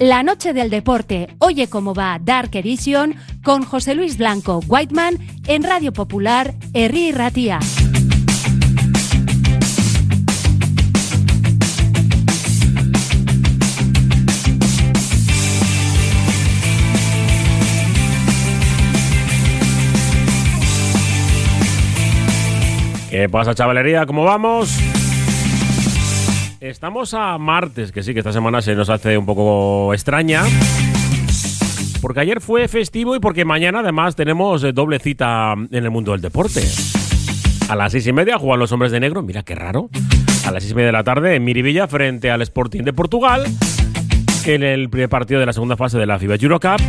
La noche del deporte, oye cómo va Dark Edition con José Luis Blanco Whiteman en Radio Popular, Herri Ratia. ¿Qué pasa, chavalería? ¿Cómo vamos? Estamos a martes, que sí, que esta semana se nos hace un poco extraña, porque ayer fue festivo y porque mañana además tenemos doble cita en el mundo del deporte. A las 6:30 juegan los hombres de negro, mira qué raro. A las 6:30 de la tarde en Miribilla frente al Sporting de Portugal, en el primer partido de la segunda fase de la FIBA Eurocup.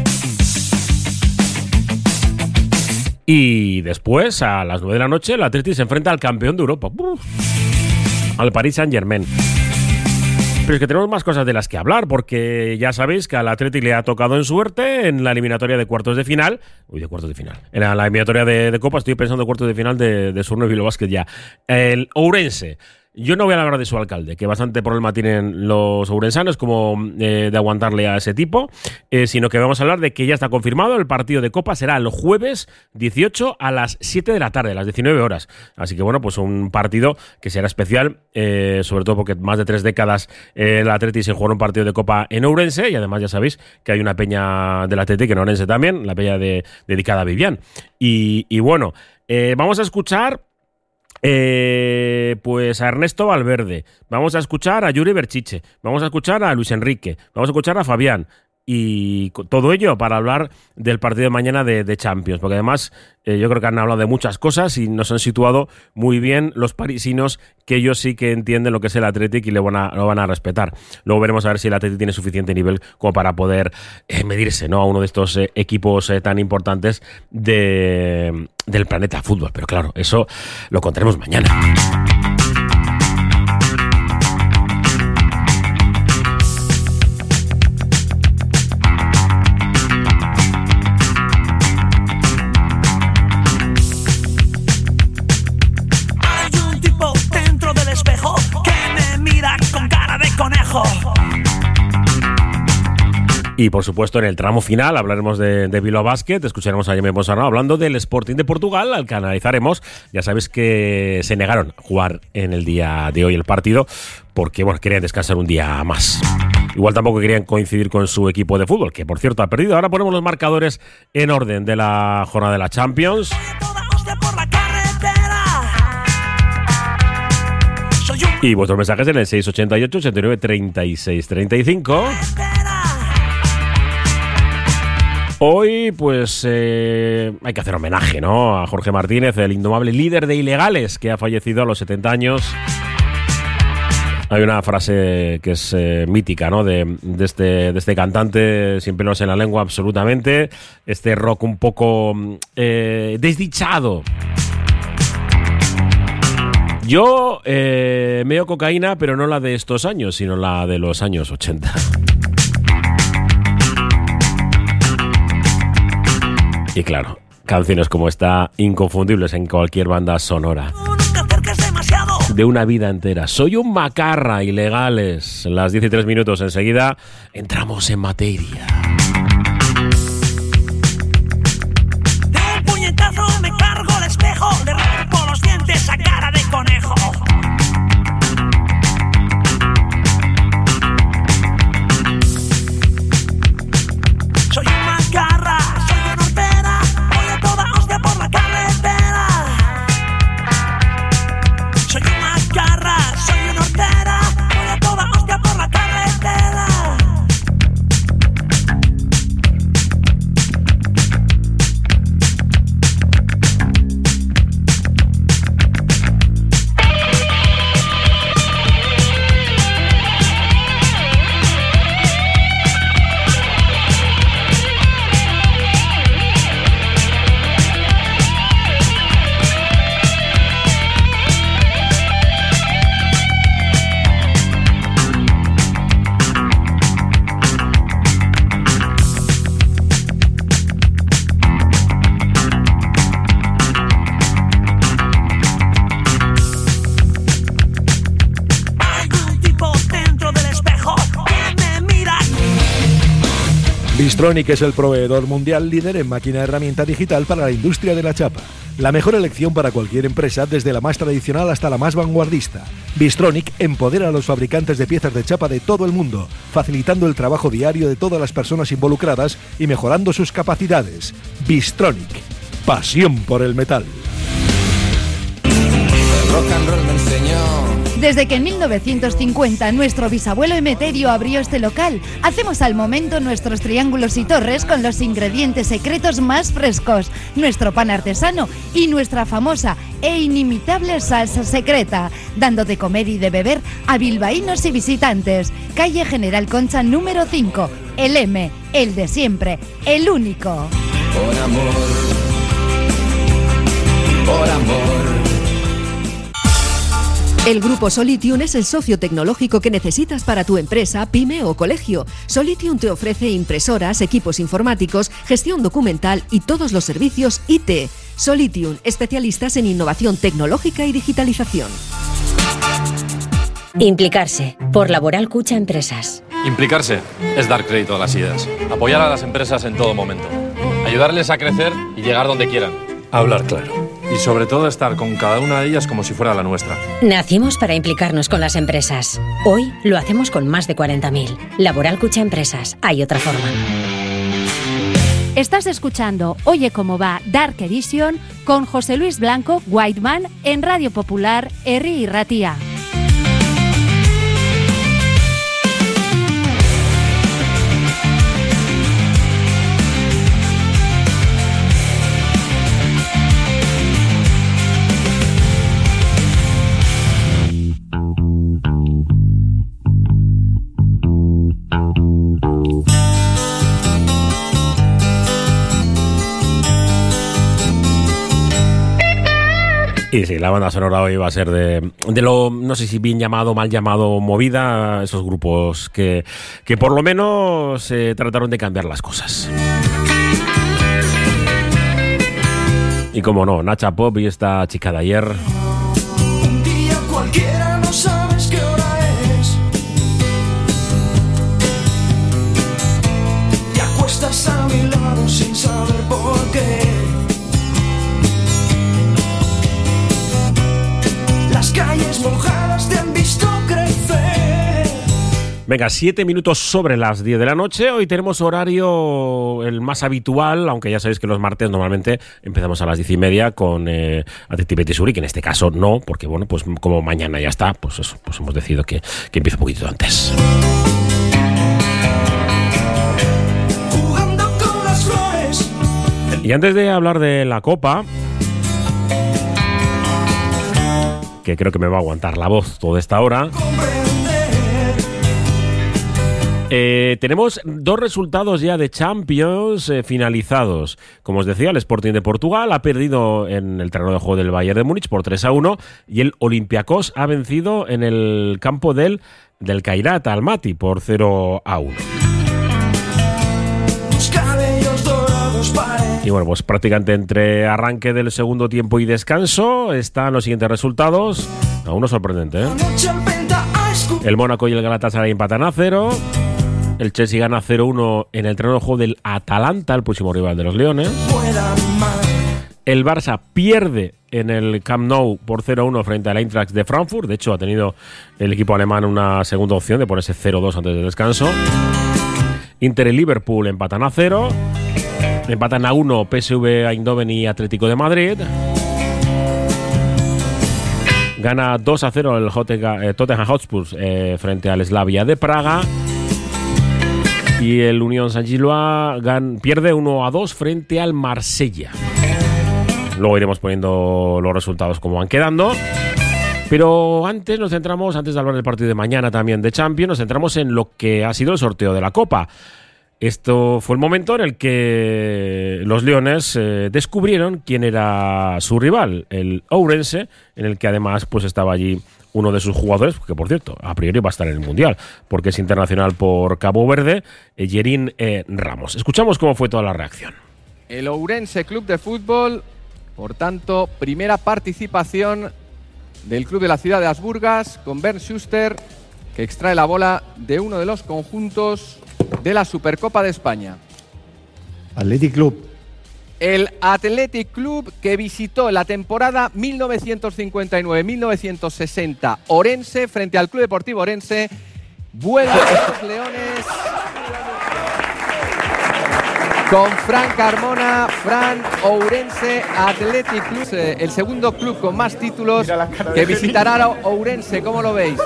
Y después, a las 9 de la noche, el Atleti se enfrenta al campeón de Europa, al Paris Saint-Germain. Pero es que tenemos más cosas de las que hablar, porque ya sabéis que al Atleti le ha tocado en suerte en la eliminatoria de cuartos de final. Uy, de cuartos de final. En la eliminatoria de Copa, estoy pensando en cuartos de final de Surno y Bilbao Basket ya. El Ourense. Yo no voy a hablar de su alcalde, que bastante problema tienen los ourensanos como de aguantarle a ese tipo, sino que vamos a hablar de que ya está confirmado, el partido de Copa será el jueves 18 a las 7 de la tarde, a las 19 horas. Así que bueno, pues un partido que será especial, sobre todo porque más de 3 décadas el Atleti sin jugar un partido de Copa en Ourense, y además ya sabéis que hay una peña del Atleti en Ourense también, la peña dedicada a Vivian. Y bueno, vamos a escuchar pues a Ernesto Valverde, vamos a escuchar a Yuri Berchiche, vamos a escuchar a Luis Enrique, vamos a escuchar a Fabián, y todo ello para hablar del partido de mañana de Champions, porque además yo creo que han hablado de muchas cosas y nos han situado muy bien los parisinos, que ellos sí que entienden lo que es el Athletic y lo van a respetar. Luego veremos a ver si el Athletic tiene suficiente nivel como para poder medirse, ¿no?, a uno de estos equipos tan importantes del planeta fútbol. Pero claro, eso lo contaremos mañana. Y por supuesto en el tramo final hablaremos de Bilbao Basket, escucharemos a Jaime Ponsarnau hablando del Sporting de Portugal, al que analizaremos. Ya sabéis que se negaron a jugar en el día de hoy el partido porque bueno, querían descansar un día más. Igual tampoco querían coincidir con su equipo de fútbol, que por cierto ha perdido. Ahora ponemos los marcadores en orden de la jornada de la Champions. Y vuestros mensajes en el 688 89 36 35. Hoy, pues, hay que hacer homenaje, ¿no?, a Jorge Martínez, el indomable líder de Ilegales, que ha fallecido a los 70 años. Hay una frase que es mítica, ¿no?, de este cantante, sin pelos en la lengua absolutamente, este rock un poco desdichado. Yo meo cocaína, pero no la de estos años, sino la de los años 80. Y claro, canciones como esta, inconfundibles en cualquier banda sonora. De una vida entera. Soy un macarra, Ilegales. Las 13 minutos, enseguida entramos en materia. De un puñetazo me cargo el espejo, le rompo los dientes a cara de conejo. Soy un macarra, soy una hortera, voy a toda hostia por la carretera. Soy un macarra, soy una hortera, voy a toda hostia por la carretera. Bystronic es el proveedor mundial líder en máquina herramienta digital para la industria de la chapa. La mejor elección para cualquier empresa, desde la más tradicional hasta la más vanguardista. Bystronic empodera a los fabricantes de piezas de chapa de todo el mundo, facilitando el trabajo diario de todas las personas involucradas y mejorando sus capacidades. Bystronic, pasión por el metal. El rock and roll me enseñó. Desde que en 1950 nuestro bisabuelo Emeterio abrió este local, hacemos al momento nuestros triángulos y torres con los ingredientes secretos más frescos, nuestro pan artesano y nuestra famosa e inimitable salsa secreta, dando de comer y de beber a bilbaínos y visitantes. Calle General Concha número 5, el M, el de siempre, el único. Por amor, por amor. El Grupo Solitium es el socio tecnológico que necesitas para tu empresa, pyme o colegio. Solitium te ofrece impresoras, equipos informáticos, gestión documental y todos los servicios IT. Solitium, especialistas en innovación tecnológica y digitalización. Implicarse, por Laboral Cucha Empresas. Implicarse es dar crédito a las ideas, apoyar a las empresas en todo momento, ayudarles a crecer y llegar donde quieran. Hablar claro. Y sobre todo estar con cada una de ellas como si fuera la nuestra. Nacimos para implicarnos con las empresas. Hoy lo hacemos con más de 40.000. Laboral Cucha Empresas. Hay otra forma. Estás escuchando Oye Cómo Va Dark Edition con José Luis Blanco, Whiteman, en Radio Popular, Herri y Ratia. Y sí, la banda sonora hoy va a ser de lo, no sé si bien llamado o mal llamado, movida, esos grupos que por lo menos trataron de cambiar las cosas. Y como no, Nacha Pop y esta chica de ayer. Un día cualquiera, no sabes qué hora es. Te acuestas a mi lado sin saber por qué. Las calles mojadas te han visto crecer. Venga, 7 minutos sobre las 10 de la noche. Hoy tenemos horario el más habitual, aunque ya sabéis que los martes normalmente empezamos a las 10:30 con Atleti Betis Zurich, que en este caso no, porque bueno, pues como mañana ya está, pues eso, pues hemos decidido que empiece un poquito antes. Jugando con las flores. Y antes de hablar de la Copa, que creo que me va a aguantar la voz toda esta hora, tenemos 2 resultados ya de Champions finalizados. Como os decía, el Sporting de Portugal ha perdido en el terreno de juego del Bayern de Múnich por 3-1 y el Olympiacos ha vencido en el campo del Kairat Almaty por 0-1. Y bueno, pues prácticamente entre arranque del segundo tiempo y descanso están los siguientes resultados. Uno sorprendente, ¿eh? El Mónaco y el Galatasaray empatan a 0. El Chelsea gana 0-1 en el terreno de juego del Atalanta, el próximo rival de los Leones. El Barça pierde en el Camp Nou por 0-1 frente al Eintracht de Frankfurt. De hecho, ha tenido el equipo alemán una segunda opción de ponerse 0-2 antes del descanso. Inter y Liverpool empatan a 0. Empatan a 1 PSV Eindhoven y Atlético de Madrid. Gana 2-0 el Tottenham Hotspur frente al Slavia de Praga. Y el Unión Saint-Gillois pierde 1-2 frente al Marsella. Luego iremos poniendo los resultados como van quedando. Pero antes de hablar del partido de mañana también de Champions, nos centramos en lo que ha sido el sorteo de la Copa. Esto fue el momento en el que los Leones descubrieron quién era su rival, el Ourense, en el que además pues estaba allí uno de sus jugadores, que por cierto, a priori va a estar en el Mundial, porque es internacional por Cabo Verde, Yerín Ramos. Escuchamos cómo fue toda la reacción. El Ourense Club de Fútbol, por tanto, primera participación del club de la ciudad de Asburgas, con Bernd Schuster, que extrae la bola de uno de los conjuntos de la Supercopa de España. Athletic Club. El Athletic Club, que visitó en la temporada 1959-1960 Orense, frente al Club Deportivo Orense. Vuelven los leones con Fran Carmona. Fran, Ourense Athletic Club, el segundo club con más títulos que visitará Ourense. ¿Cómo lo veis?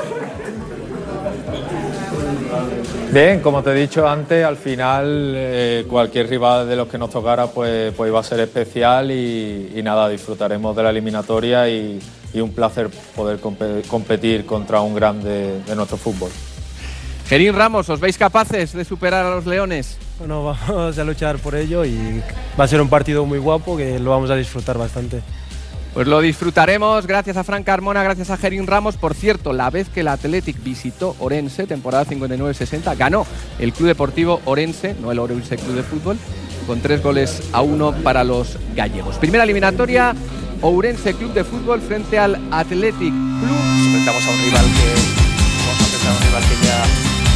Bien, como te he dicho antes, al final cualquier rival de los que nos tocara pues iba a ser especial y nada, disfrutaremos de la eliminatoria y un placer poder competir contra un grande de nuestro fútbol. Gerín Ramos, ¿os veis capaces de superar a los leones? Bueno, vamos a luchar por ello y va a ser un partido muy guapo que lo vamos a disfrutar bastante. Pues lo disfrutaremos gracias a Fran Carmona, gracias a Gerín Ramos. Por cierto, la vez que el Athletic visitó Orense, temporada 59-60, ganó el Club Deportivo Orense, no el Orense Club de Fútbol, con 3-1 para los gallegos. Primera eliminatoria, Ourense Club de Fútbol frente al Athletic Club. Nos enfrentamos a un rival que ya...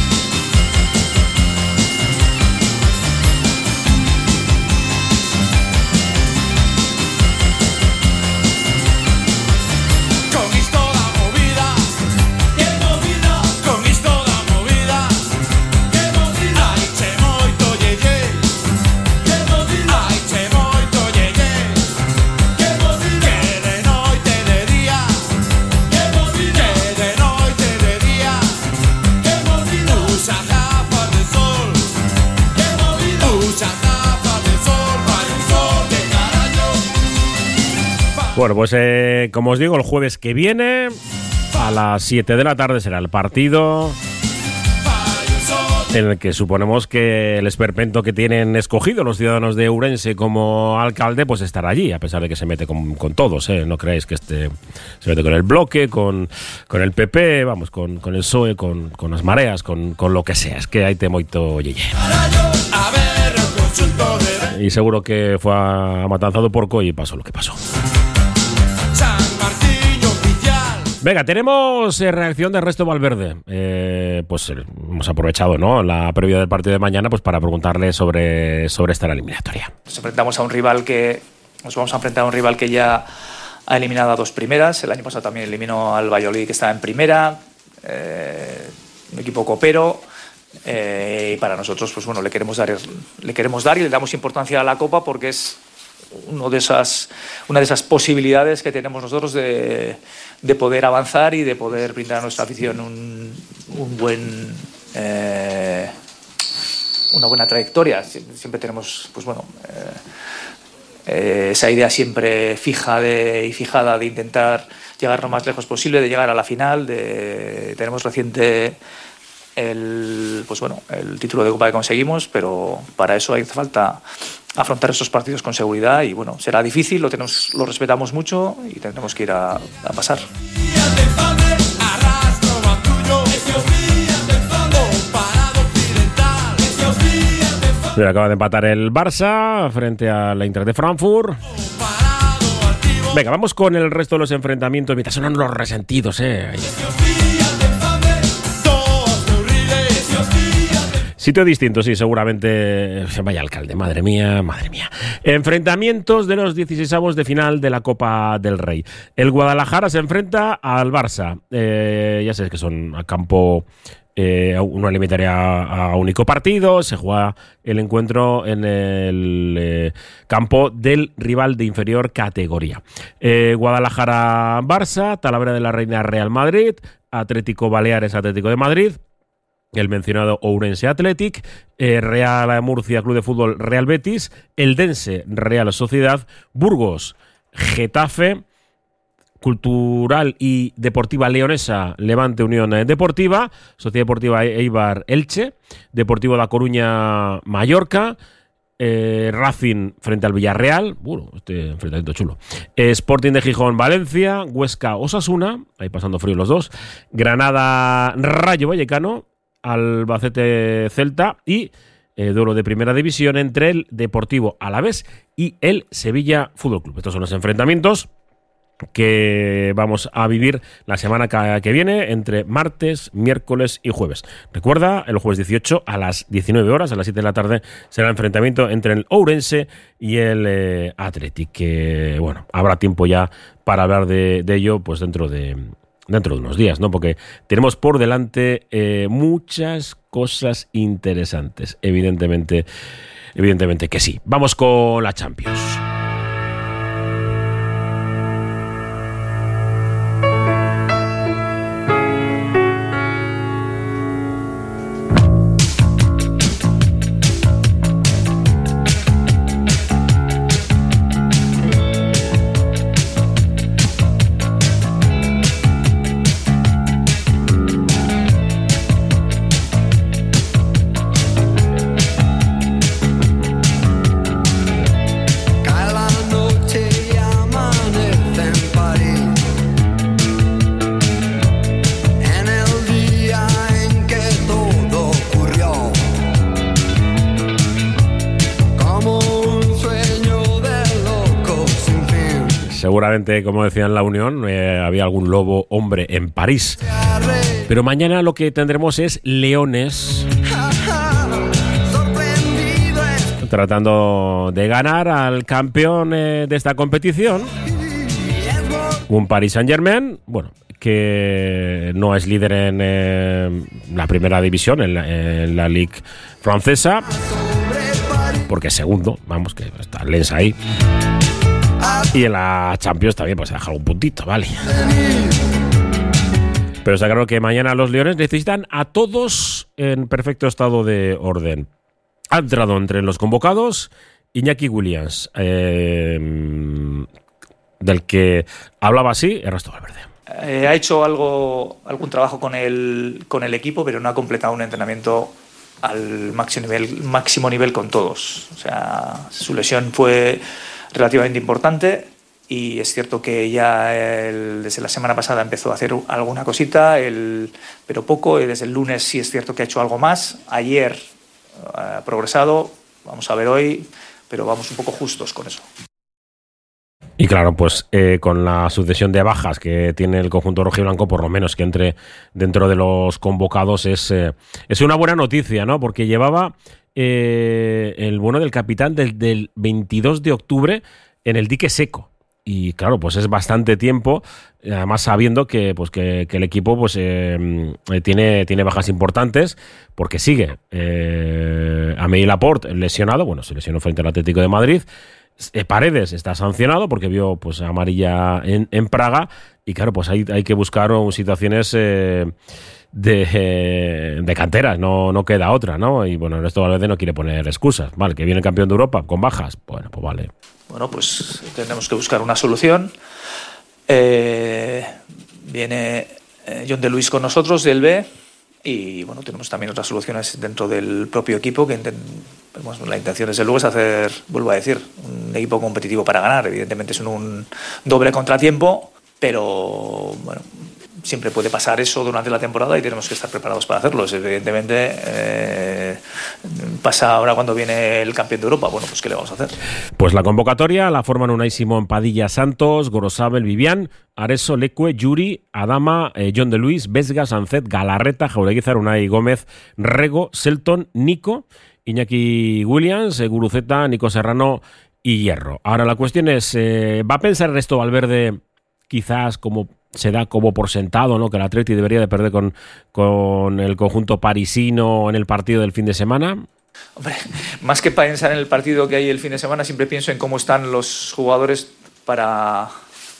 Bueno, pues como os digo, el jueves que viene a las 7 de la tarde será el partido en el que suponemos que el esperpento que tienen escogido los ciudadanos de Ourense como alcalde pues estará allí, a pesar de que se mete con todos, no creáis que se mete con el bloque, con el PP, vamos, con el PSOE, con las mareas, con lo que sea, es que hay te moito yeye. Y seguro que fue amatanzado porco y pasó lo que pasó. Venga, tenemos reacción de Ernesto Valverde. Pues hemos aprovechado, ¿no?, la previa del partido de mañana pues para preguntarle sobre esta eliminatoria. Nos vamos a enfrentar a un rival que ya ha eliminado a dos primeras. El año pasado también eliminó al Valladolid, que estaba en primera. Un equipo copero. Y para nosotros, pues bueno, le queremos dar y le damos importancia a la Copa porque es una de esas posibilidades que tenemos nosotros de poder avanzar y de poder brindar a nuestra afición una buena trayectoria. Siempre tenemos, pues bueno, esa idea siempre fijada de intentar llegar lo más lejos posible, de llegar a la final. Tenemos reciente el título de Copa que conseguimos, pero para eso hace falta afrontar estos partidos con seguridad y bueno, será difícil, lo respetamos mucho y tendremos que ir a pasar. Acaba de empatar el Barça frente al Eintracht de Frankfurt. Venga, vamos con el resto de los enfrentamientos mientras sonan los resentidos, Sitio distinto, sí, seguramente. Vaya alcalde, madre mía. Enfrentamientos de los 16avos de final de la Copa del Rey. El Guadalajara se enfrenta al Barça. Ya sabéis que son a campo, una eliminatoria a único partido. Se juega el encuentro en el campo del rival de inferior categoría. Guadalajara-Barça, Talavera de la Reina Real Madrid, Atlético Baleares Atlético de Madrid, el mencionado Ourense Athletic, Real Murcia Club de Fútbol Real Betis, Eldense Real Sociedad, Burgos Getafe, Cultural y Deportiva Leonesa Levante Unión Deportiva, Sociedad Deportiva Eibar Elche, Deportivo La Coruña Mallorca, Racing frente al Villarreal, este enfrentamiento chulo, Sporting de Gijón Valencia, Huesca Osasuna, ahí pasando frío los dos, Granada Rayo Vallecano, Albacete Celta y duelo de primera división entre el Deportivo Alavés y el Sevilla Fútbol Club. Estos son los enfrentamientos que vamos a vivir la semana que viene entre martes, miércoles y jueves. Recuerda, el jueves 18 a las 19 horas, a las 7 de la tarde, será el enfrentamiento entre el Ourense y el Athletic, que bueno, habrá tiempo ya para hablar de ello pues dentro de unos días, ¿no? Porque tenemos por delante muchas cosas interesantes, evidentemente que sí. Vamos con la Champions. Seguramente, como decía en La Unión, había algún lobo hombre en París. Pero mañana lo que tendremos es leones tratando de ganar al campeón de esta competición, un Paris Saint-Germain, bueno, que no es líder en la primera división, en la Ligue francesa, porque es segundo, vamos, que está Lens ahí. Y en la Champions también pues ha dejado un puntito, ¿vale? Pero está claro que mañana los Leones necesitan a todos en perfecto estado de orden. Ha entrado entre los convocados Iñaki Williams, del que hablaba así Ernesto Valverde. Ha hecho algún trabajo con el equipo, pero no ha completado un entrenamiento al máximo nivel con todos. O sea, su lesión fue relativamente importante y es cierto que ya desde la semana pasada empezó a hacer alguna cosita, pero poco. Desde el lunes sí es cierto que ha hecho algo más. Ayer ha progresado, vamos a ver hoy, pero vamos un poco justos con eso. Y claro, pues con la sucesión de bajas que tiene el conjunto rojiblanco, por lo menos que entre dentro de los convocados es una buena noticia, ¿no? Porque llevaba el bueno del capitán del 22 de octubre en el dique seco. Y claro, pues es bastante tiempo, además sabiendo que el equipo pues tiene bajas importantes, porque sigue Amélie Laporte lesionado, bueno, se lesionó frente al Atlético de Madrid. Paredes está sancionado porque vio pues amarilla en Praga, y claro, pues hay que buscar situaciones de canteras, no queda otra, ¿no? Y bueno, Ernesto Valverde no quiere poner excusas. Vale, que viene el campeón de Europa con bajas, bueno, pues vale. Bueno, pues tenemos que buscar una solución. Viene John de Luis con nosotros del B, y bueno, tenemos también otras soluciones dentro del propio equipo que la intención desde luego es hacer, vuelvo a decir, un equipo competitivo para ganar. Evidentemente es un doble contratiempo, pero bueno, siempre puede pasar eso durante la temporada y tenemos que estar preparados para hacerlo. Evidentemente pasa ahora cuando viene el campeón de Europa. Bueno, pues ¿qué le vamos a hacer? Pues la convocatoria la forman Unai Simón, Padilla, Santos, Gorosabel, Vivian, Areso, Lecue, Yuri, Adama, John de Luis, Vesga, Sancet, Galarreta, Jaureguizar, Unai Gómez, Rego, Selton, Nico, Iñaki Williams, Guruceta, Nico Serrano y Hierro. Ahora la cuestión es, ¿va a pensar Ernesto Valverde quizás como se da como por sentado, ¿no?, que el Atleti debería de perder con el conjunto parisino en el partido del fin de semana? Hombre, más que pensar en el partido que hay el fin de semana, siempre pienso en cómo están los jugadores para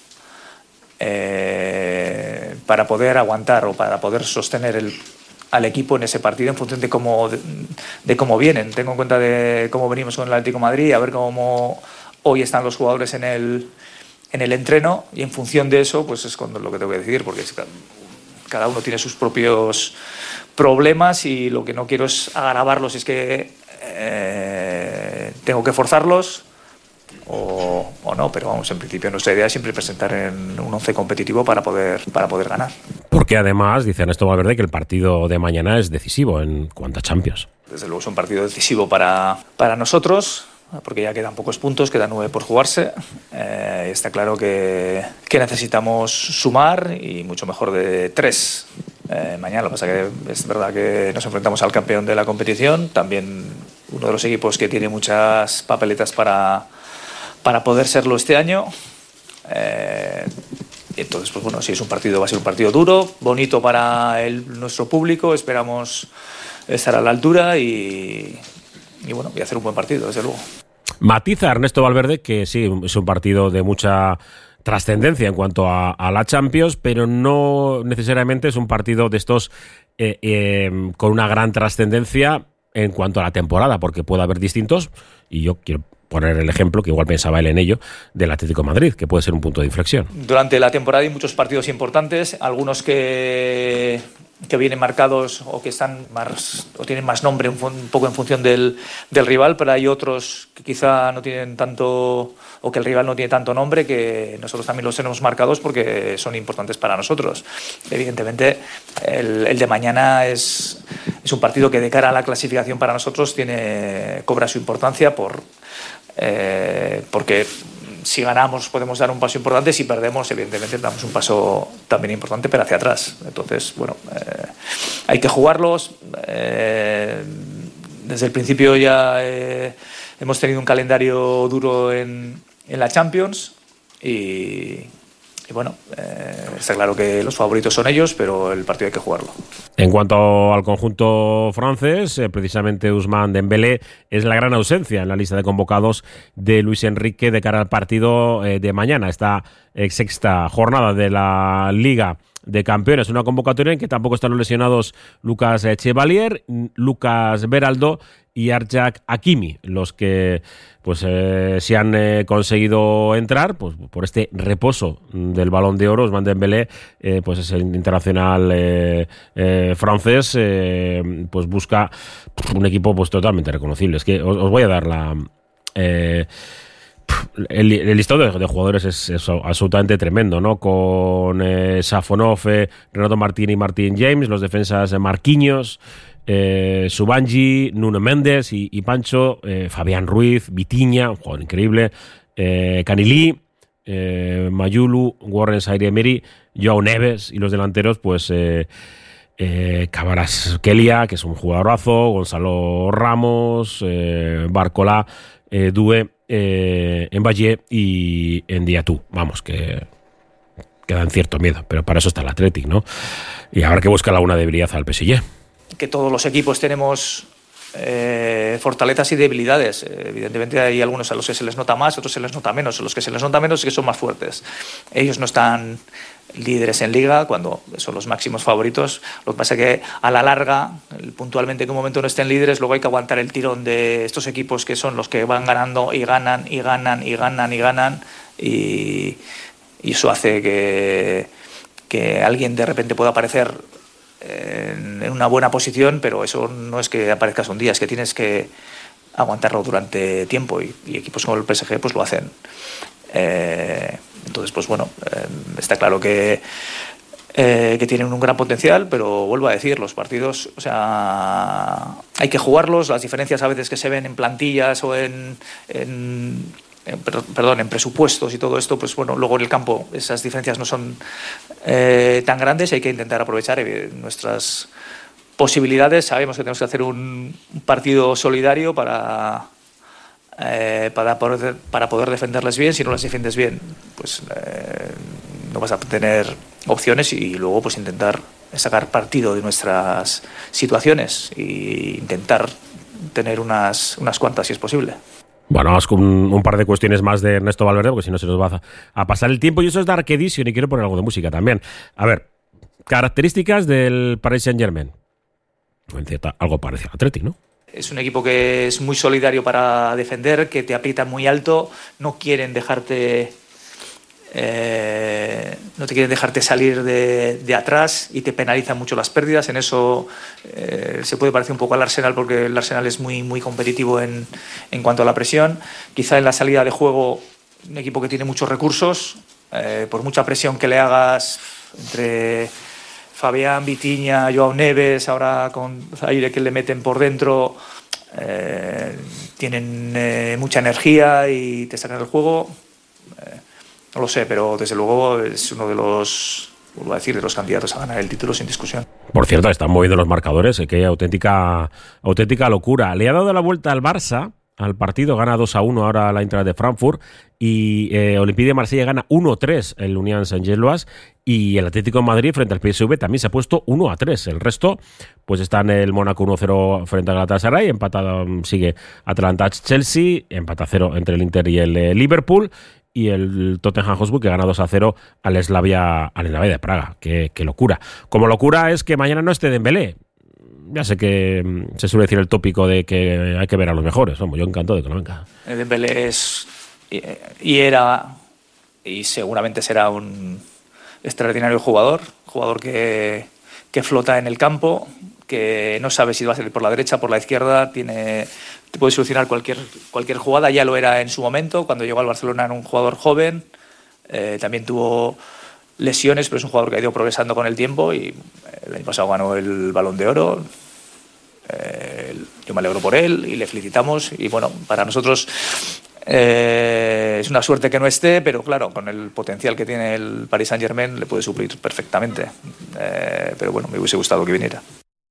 poder aguantar o para poder sostener al equipo en ese partido en función de cómo vienen. Tengo en cuenta de cómo venimos con el Atlético de Madrid, a ver cómo hoy están los jugadores en el entreno, y en función de eso pues es cuando lo que tengo que decidir, porque cada uno tiene sus propios problemas y lo que no quiero es agravarlos, es que tengo que forzarlos o no, pero vamos, en principio nuestra idea es siempre presentar en un 11 competitivo para poder ganar. Porque además, dice Ernesto Valverde, que el partido de mañana es decisivo en cuanto a Champions. Desde luego es un partido decisivo para nosotros. porque ya quedan pocos puntos, quedan 9 por jugarse. Está claro que necesitamos sumar y mucho mejor de 3 mañana. Lo que pasa que es verdad que nos enfrentamos al campeón de la competición, también uno de los equipos que tiene muchas papeletas para poder serlo este año. Entonces, pues bueno, si es un partido, va a ser un partido duro, bonito para nuestro público. Esperamos estar a la altura y bueno, voy a hacer un buen partido, desde luego. Matiza Ernesto Valverde que sí, es un partido de mucha trascendencia en cuanto a la Champions, pero no necesariamente es un partido de estos con una gran trascendencia en cuanto a la temporada, porque puede haber distintos, y yo quiero poner el ejemplo, que igual pensaba él en ello, del Atlético de Madrid, que puede ser un punto de inflexión. Durante la temporada hay muchos partidos importantes, algunos que vienen marcados o que están más o tienen más nombre un poco en función del rival, pero hay otros que quizá no tienen tanto, o que el rival no tiene tanto nombre, que nosotros también los tenemos marcados porque son importantes para nosotros. Evidentemente el de mañana es un partido que de cara a la clasificación para nosotros cobra su importancia porque si ganamos podemos dar un paso importante, si perdemos evidentemente damos un paso también importante, pero hacia atrás. Entonces, bueno, hay que jugarlos. Desde el principio ya hemos tenido un calendario duro en la Champions y bueno, está claro que los favoritos son ellos, pero el partido hay que jugarlo. En cuanto al conjunto francés, precisamente Ousmane Dembélé es la gran ausencia en la lista de convocados de Luis Enrique de cara al partido de mañana, esta sexta jornada de la Liga de Campeones, una convocatoria en que tampoco están los lesionados Lucas Chevalier, Lucas Beraldo y Arjak Hakimi, los que pues sí han conseguido entrar pues por este reposo del Balón de Oro. Ousmane Dembélé pues es el internacional francés, pues busca un equipo pues totalmente reconocible. Es que os voy a dar el listado de jugadores es absolutamente tremendo, ¿no? Con Safonov, Renato Martín y Martín James, los defensas Marquinhos, Subbanji, Nuno Méndez y Pancho, Fabián Ruiz, Vitinha, un jugador increíble, Canilí, Mayulu, Warren Zaïre-Emery, Joao Neves, y los delanteros, pues Kvaratskhelia, que es un jugadorazo, Gonzalo Ramos, Barcola, Doué, Mbaye y Ndiaye. Vamos, que dan cierto miedo, pero para eso está el Athletic, ¿no? Y habrá que buscar alguna debilidad al PSG. Que todos los equipos tenemos fortalezas y debilidades. Evidentemente hay algunos a los que se les nota más, otros se les nota menos. A los que se les nota menos es que son más fuertes. Ellos no están líderes en Liga cuando son los máximos favoritos. Lo que pasa es que a la larga, puntualmente en un momento no estén líderes, luego hay que aguantar el tirón de estos equipos que son los que van ganando y ganan y ganan y ganan y ganan, y eso hace que alguien de repente pueda aparecer en una buena posición, pero eso no es que aparezcas un día, es que tienes que aguantarlo durante tiempo, y equipos como el PSG pues lo hacen. Entonces, pues bueno, está claro que tienen un gran potencial, pero vuelvo a decir, los partidos, o sea, hay que jugarlos. Las diferencias a veces que se ven en plantillas o en presupuestos y todo esto, pues bueno, luego en el campo esas diferencias no son tan grandes. Hay que intentar aprovechar nuestras posibilidades. Sabemos que tenemos que hacer un partido solidario para poder defenderles bien. Si no las defiendes bien, pues no vas a tener opciones, y luego pues intentar sacar partido de nuestras situaciones e intentar tener unas cuantas si es posible. Bueno, vamos con un par de cuestiones más de Ernesto Valverde, porque si no se nos va a pasar el tiempo. Y eso es Dark Edition, y quiero poner algo de música también. A ver, características del Paris Saint-Germain. Algo parecido al Athletic, ¿no? Es un equipo que es muy solidario para defender, que te aprieta muy alto, no te quieren dejarte salir de atrás, y te penalizan mucho las pérdidas. En eso se puede parecer un poco al Arsenal, porque el Arsenal es muy, muy competitivo en cuanto a la presión. Quizá en la salida de juego, un equipo que tiene muchos recursos, por mucha presión que le hagas entre Fabián, Vitinha, Joao Neves, ahora con Zaire que le meten por dentro, tienen mucha energía y te sacan el juego. No lo sé, pero desde luego es uno de los, vuelvo a decir, de los candidatos a ganar el título sin discusión. Por cierto, están moviendo los marcadores, que auténtica locura. Le ha dado la vuelta al Barça, al partido, gana 2-1 ahora la Eintracht de Frankfurt, y Olympique de Marsella gana 1-3 el Unión Saint-Gilloise, y el Atlético de Madrid frente al PSV también se ha puesto 1-3. El resto, pues está en el Mónaco 1-0 frente al Galatasaray, empatado sigue Atalanta-Chelsea, empata 0 entre el Inter y el Liverpool, y el Tottenham Hotspur que gana 2-0 al Slavia de Praga. Qué locura. Como locura es que mañana no esté Dembélé. Ya sé que se suele decir el tópico de que hay que ver a los mejores. Vamos, yo encantado de que no venga. Dembélé es y era y seguramente será un extraordinario jugador que flota en el campo, que no sabe si va a salir por la derecha, por la izquierda, te puede solucionar cualquier jugada. Ya lo era en su momento, cuando llegó al Barcelona era un jugador joven, también tuvo lesiones, pero es un jugador que ha ido progresando con el tiempo y el año pasado ganó el Balón de Oro. Yo me alegro por él y le felicitamos, y bueno, para nosotros es una suerte que no esté, pero claro, con el potencial que tiene el Paris Saint-Germain le puede suplir perfectamente, pero bueno, me hubiese gustado que viniera.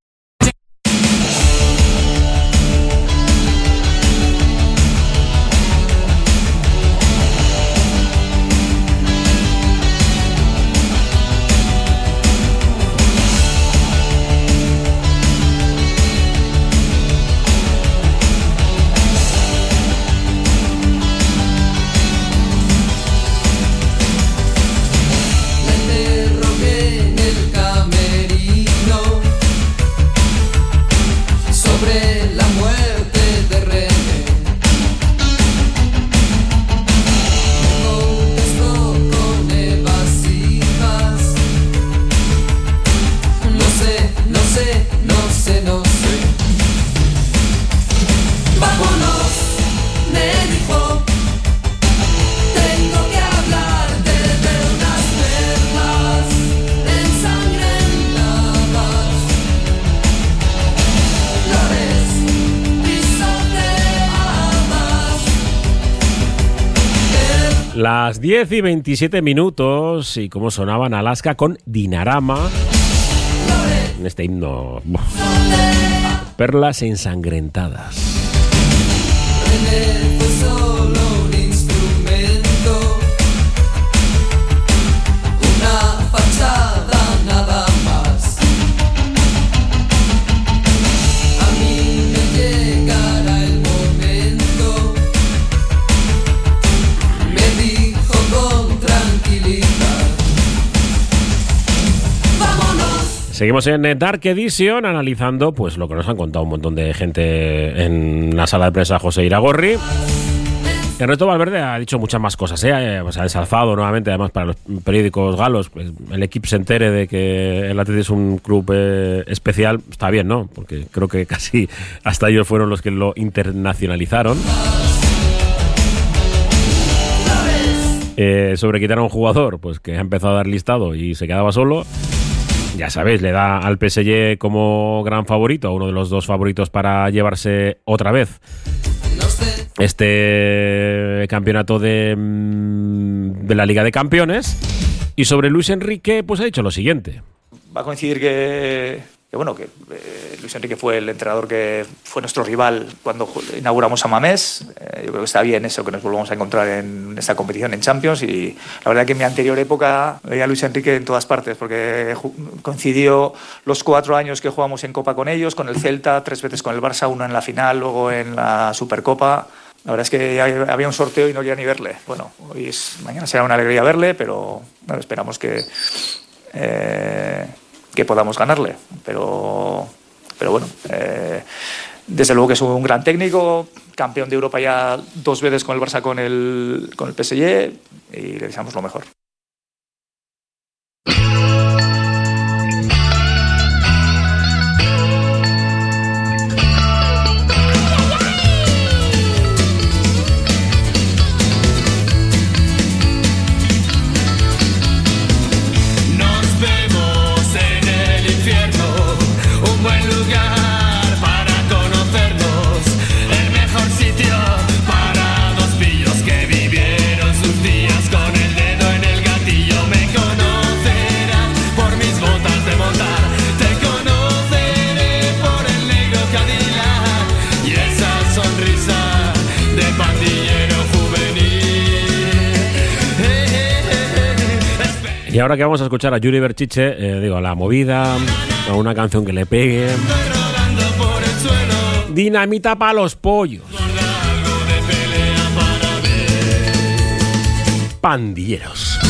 Las 10:27 y cómo sonaban Alaska con Dinarama en este himno. Perlas ensangrentadas. Seguimos en Dark Edition analizando pues lo que nos han contado un montón de gente en la sala de prensa José Iragorri. Ernesto Valverde ha dicho muchas más cosas, se ha ensalzado nuevamente, además para los periódicos galos, pues, el equipo se entere de que el Atleti es un club especial, está bien, ¿no? Porque creo que casi hasta ellos fueron los que lo internacionalizaron. Sobre quitar a un jugador, pues que ha empezado a dar listado y se quedaba solo. Ya sabéis, le da al PSG como gran favorito, a uno de los dos favoritos para llevarse otra vez este campeonato de la Liga de Campeones. Y sobre Luis Enrique, pues ha dicho lo siguiente. Va a coincidir que Luis Enrique fue el entrenador que fue nuestro rival cuando inauguramos a Mamés. Yo creo que está bien eso, que nos volvamos a encontrar en esta competición en Champions, y la verdad que en mi anterior época veía a Luis Enrique en todas partes, porque coincidió los 4 años que jugamos en Copa con ellos, con el Celta, 3 veces con el Barça, 1 en la final, luego en la Supercopa. La verdad es que había un sorteo y no quería ni verle. Bueno, mañana será una alegría verle, pero bueno, esperamos que podamos ganarle, pero bueno, desde luego que es un gran técnico, campeón de Europa ya 2 veces con el Barça, con el PSG, y le deseamos lo mejor. Un buen lugar para conocernos, el mejor sitio Y ahora que vamos a escuchar a Yuri Berchiche, digo, la movida, a una canción que le pegue. Dinamita para los pollos. Pandilleros.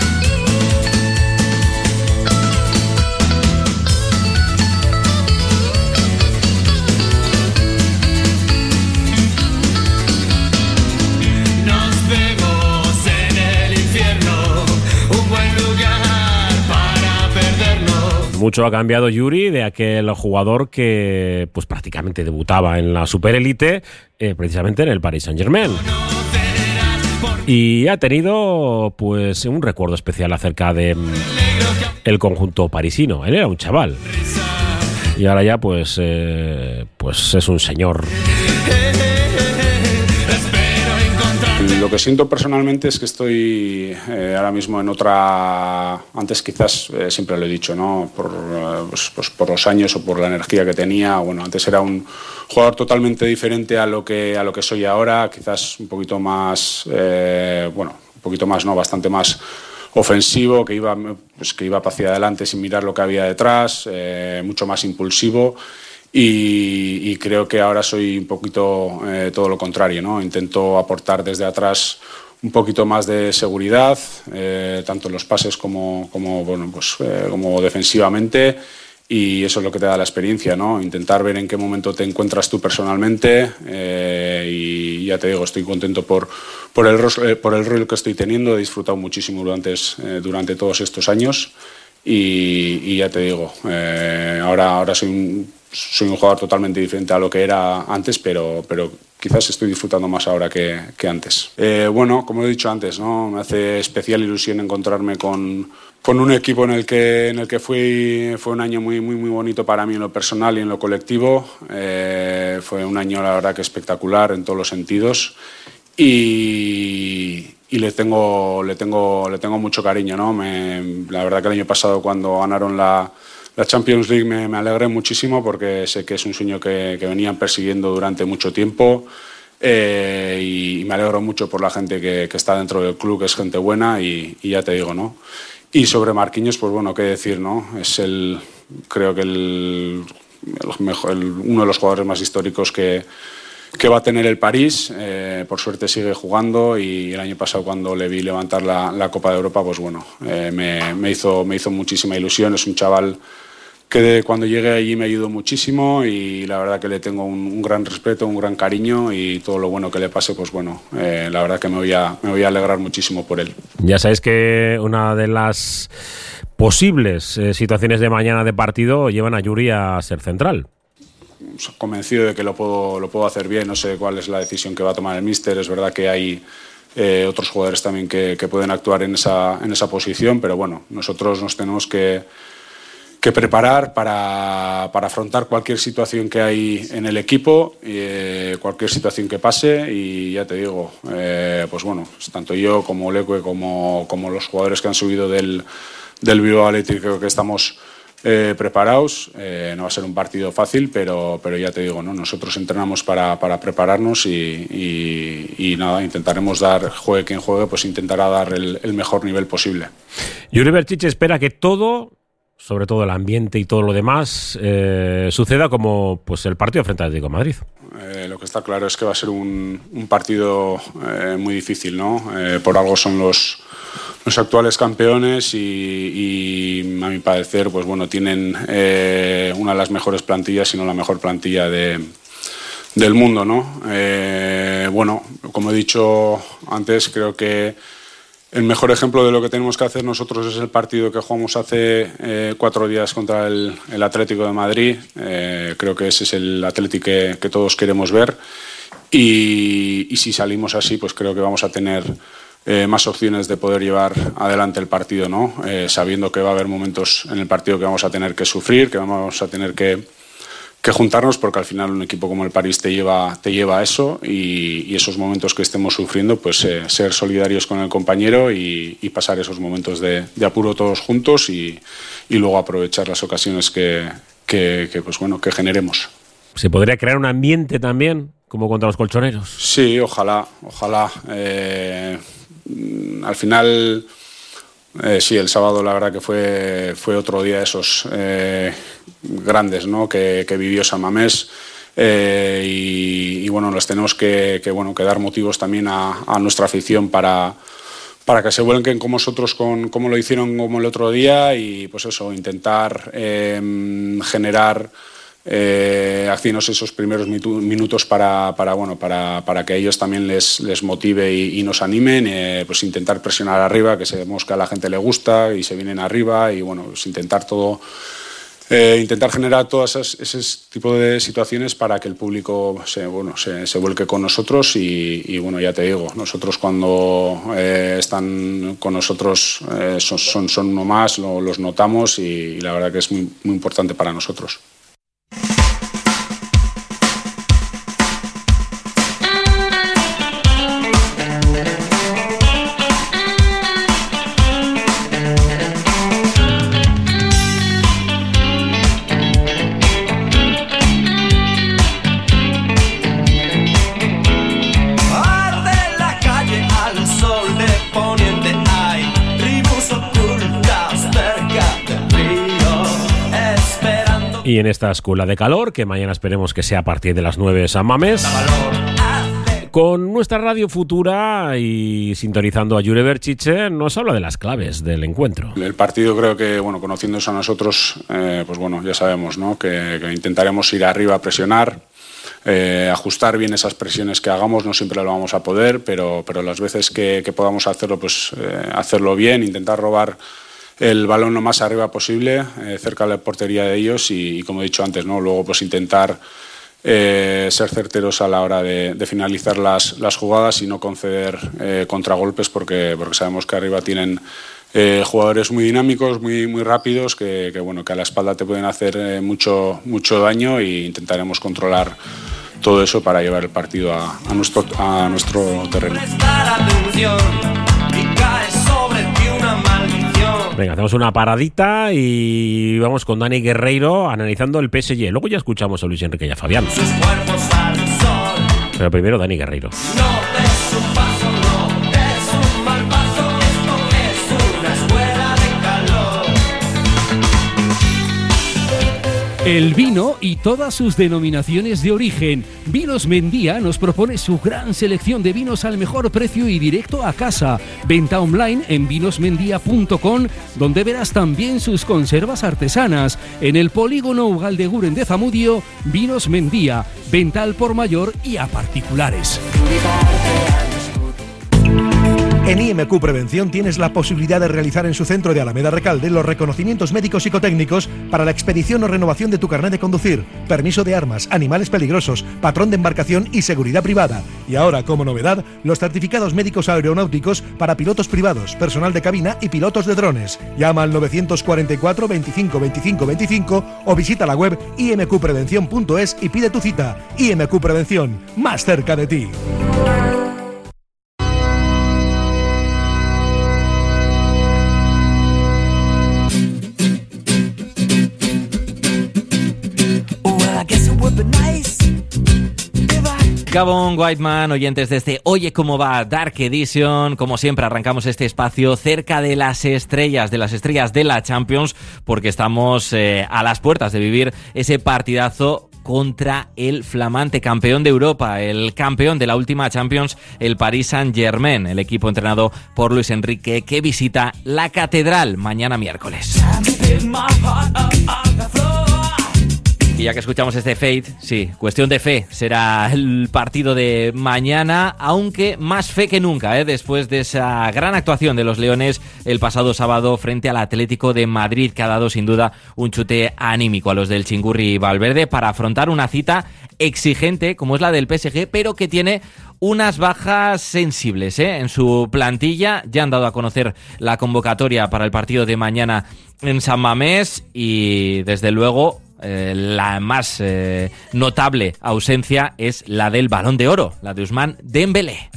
Mucho ha cambiado Yuri de aquel jugador que pues prácticamente debutaba en la superélite, precisamente en el Paris Saint-Germain. Y ha tenido pues un recuerdo especial acerca de el conjunto parisino. Él era un chaval. Y ahora ya pues es un señor. Lo que siento personalmente es que estoy ahora mismo en otra... Antes quizás siempre lo he dicho, ¿no? Por los años o por la energía que tenía. Bueno, antes era un jugador totalmente diferente a lo que soy ahora. Quizás un poquito más... un poquito más, no, bastante más ofensivo, que iba hacia adelante sin mirar lo que había detrás, mucho más impulsivo. Y creo que ahora soy un poquito todo lo contrario, ¿no? Intento aportar desde atrás un poquito más de seguridad, tanto en los pases como defensivamente, y eso es lo que te da la experiencia, ¿no? Intentar ver en qué momento te encuentras tú personalmente, y ya te digo, estoy contento por el rol que estoy teniendo. He disfrutado muchísimo durante todos estos años, y ya te digo, ahora soy un jugador totalmente diferente a lo que era antes, pero quizás estoy disfrutando más ahora que antes. Como he dicho antes, ¿no? Me hace especial ilusión encontrarme con un equipo en el que fue un año muy, muy, muy bonito para mí en lo personal y en lo colectivo. Fue un año, la verdad, que espectacular en todos los sentidos, y le tengo mucho cariño, ¿no? La verdad que el año pasado, cuando ganaron la Champions League, me alegré muchísimo, porque sé que es un sueño que venían persiguiendo durante mucho tiempo, y me alegro mucho por la gente que está dentro del club, que es gente buena, y ya te digo, ¿no? Y sobre Marquinhos, pues bueno, qué decir, ¿no? Es creo que uno de los jugadores más históricos que va a tener el París. Por suerte sigue jugando, y el año pasado, cuando le vi levantar la Copa de Europa, pues bueno, me hizo muchísima ilusión. Es un chaval que cuando llegué allí me ayudó muchísimo, y la verdad que le tengo un gran respeto, un gran cariño, y todo lo bueno que le pase, pues bueno, la verdad que me voy a alegrar muchísimo por él. Ya sabéis que una de las posibles situaciones de mañana de partido llevan a Yuri a ser central. Convencido de que lo puedo hacer bien. No sé cuál es la decisión que va a tomar el míster. Es verdad que hay otros jugadores también que pueden actuar en esa posición, pero bueno, nosotros nos tenemos que preparar para afrontar cualquier situación que hay en el equipo, cualquier situación que pase, y ya te digo, pues bueno, tanto yo como Leque como los jugadores que han subido del Bilbao Athletic, creo que estamos preparados. No va a ser un partido fácil, pero ya te digo, ¿no? Nosotros entrenamos para prepararnos, y nada, intentaremos dar, juegue quien juegue, pues intentará dar el mejor nivel posible. Yuri Berchiche espera que todo, sobre todo el ambiente y todo lo demás, suceda como pues el partido frente al Atlético de Madrid. Lo que está claro es que va a ser un partido muy difícil, ¿no? Por algo son los actuales campeones, y a mi parecer, pues bueno, tienen una de las mejores plantillas, si no la mejor plantilla del mundo, ¿no? Bueno, como he dicho antes, creo que el mejor ejemplo de lo que tenemos que hacer nosotros es el partido que jugamos hace 4 días contra el Atlético de Madrid. Creo que ese es el Atlético que todos queremos ver, y si salimos así, pues creo que vamos a tener más opciones de poder llevar adelante el partido, ¿no? Sabiendo que va a haber momentos en el partido que vamos a tener que sufrir, que vamos a tener que juntarnos, porque al final un equipo como el París te lleva a eso, y esos momentos que estemos sufriendo, pues ser solidarios con el compañero, y pasar esos momentos de apuro todos juntos, y luego aprovechar las ocasiones que generemos. ¿Se podría crear un ambiente también, como contra los colchoneros? Sí, ojalá. Al final, Sí, el sábado la verdad que fue otro día de esos grandes, ¿no? que vivió San Mamés. Y bueno, les tenemos que dar motivos también a nuestra afición para que se vuelquen con nosotros como lo hicieron como el otro día, y pues eso, intentar generar acciones esos primeros minutos para que a ellos también les motive y nos animen, pues intentar presionar arriba, que sabemos que a la gente le gusta y se vienen arriba, y bueno, pues intentar generar todas ese tipo de situaciones para que el público se vuelque con nosotros, y bueno, ya te digo, nosotros cuando están con nosotros son uno más, los notamos, y la verdad que es muy, muy importante para nosotros. Y en esta escuela de calor, que mañana esperemos que sea a partir de las 9 San Mamés, con nuestra radio futura y sintonizando a Jure Berchiche, nos habla de las claves del encuentro. El partido, creo que, bueno, conociéndose a nosotros, pues bueno, ya sabemos, ¿no? que intentaremos ir arriba a presionar, ajustar bien esas presiones que hagamos. No siempre lo vamos a poder, pero las veces que podamos hacerlo, pues hacerlo bien, intentar robar el balón lo más arriba posible, cerca de la portería de ellos, y como he dicho antes, ¿no? Luego pues intentar ser certeros a la hora de finalizar las jugadas y no conceder contragolpes, porque sabemos que arriba tienen jugadores muy dinámicos, muy, muy rápidos, que a la espalda te pueden hacer mucho daño, e intentaremos controlar todo eso para llevar el partido a nuestro terreno. Venga, hacemos una paradita y vamos con Dani Guerreiro analizando el PSG. Luego ya escuchamos a Luis Enrique y a Fabián. Pero primero Dani Guerreiro. El vino y todas sus denominaciones de origen. Vinos Mendía nos propone su gran selección de vinos al mejor precio y directo a casa. Venta online en vinosmendía.com, donde verás también sus conservas artesanas. En el polígono Ugaldeguren de Zamudio, Vinos Mendía. Venta al por mayor y a particulares. En IMQ Prevención tienes la posibilidad de realizar en su centro de Alameda Recalde los reconocimientos médicos psicotécnicos para la expedición o renovación de tu carnet de conducir, permiso de armas, animales peligrosos, patrón de embarcación y seguridad privada. Y ahora, como novedad, los certificados médicos aeronáuticos para pilotos privados, personal de cabina y pilotos de drones. Llama al 944 25 25 25 o visita la web imqprevención.es y pide tu cita. IMQ Prevención, más cerca de ti. Gabón, Whiteman, oyentes de este Oye Cómo Va Dark Edition. Como siempre, arrancamos este espacio cerca de las estrellas de la Champions, porque estamos a las puertas de vivir ese partidazo contra el flamante campeón de Europa, el campeón de la última Champions, el Paris Saint-Germain, el equipo entrenado por Luis Enrique, que visita la Catedral mañana miércoles. Y ya que escuchamos este Fate, sí, cuestión de fe, será el partido de mañana, aunque más fe que nunca, después de esa gran actuación de los Leones el pasado sábado frente al Atlético de Madrid, que ha dado sin duda un chute anímico a los del Chingurri Valverde para afrontar una cita exigente como es la del PSG, pero que tiene unas bajas sensibles en su plantilla. Ya han dado a conocer la convocatoria para el partido de mañana en San Mamés y desde luego la más notable ausencia es la del Balón de Oro, la de Ousmane Dembélé.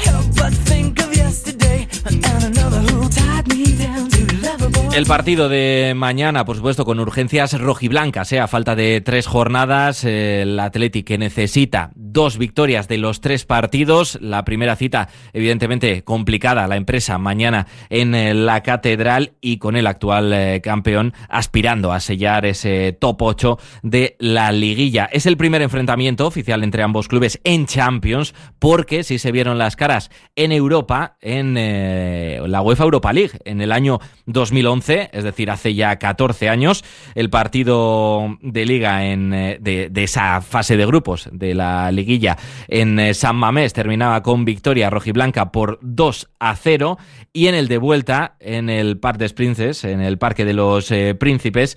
El partido de mañana, por supuesto, con urgencias rojiblancas, a falta de 3 jornadas, el Athletic que necesita 2 victorias de los 3 partidos. La primera cita, evidentemente, complicada, la Empresa mañana en la Catedral, y con el actual campeón aspirando a sellar ese top 8 de la liguilla. Es el primer enfrentamiento oficial entre ambos clubes en Champions, porque sí se vieron las caras en Europa, en la UEFA Europa League, en el año 2011, es decir, hace ya 14 años. El partido de liga de esa fase de grupos de la liguilla en San Mamés terminaba con victoria rojiblanca por 2-0, y en el de vuelta, en el Parc des Princes, en el Parque de los Príncipes,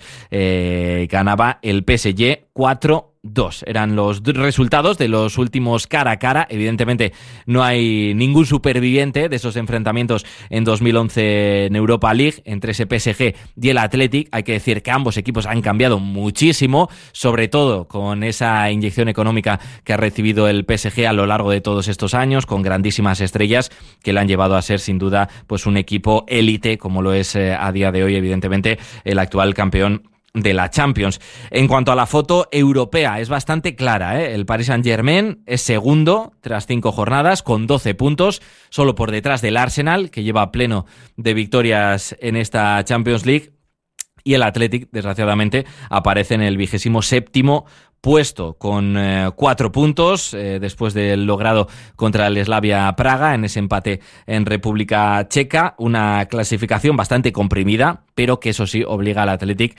ganaba el PSG 4-2. Eran los resultados de los últimos cara a cara. Evidentemente no hay ningún superviviente de esos enfrentamientos en 2011 en Europa League entre ese PSG y el Athletic. Hay que decir que ambos equipos han cambiado muchísimo, sobre todo con esa inyección económica que ha recibido el PSG a lo largo de todos estos años, con grandísimas estrellas que le han llevado a ser sin duda pues un equipo élite, como lo es a día de hoy evidentemente el actual campeón de la Champions. En cuanto a la foto europea, es bastante clara, ¿eh? El Paris Saint-Germain es segundo tras 5 jornadas con 12 puntos, solo por detrás del Arsenal, que lleva pleno de victorias en esta Champions League, y el Athletic, desgraciadamente, aparece en el 27º puesto con 4 puntos después del logrado contra el Slavia Praga en ese empate en República Checa. Una clasificación bastante comprimida, pero que eso sí obliga al Athletic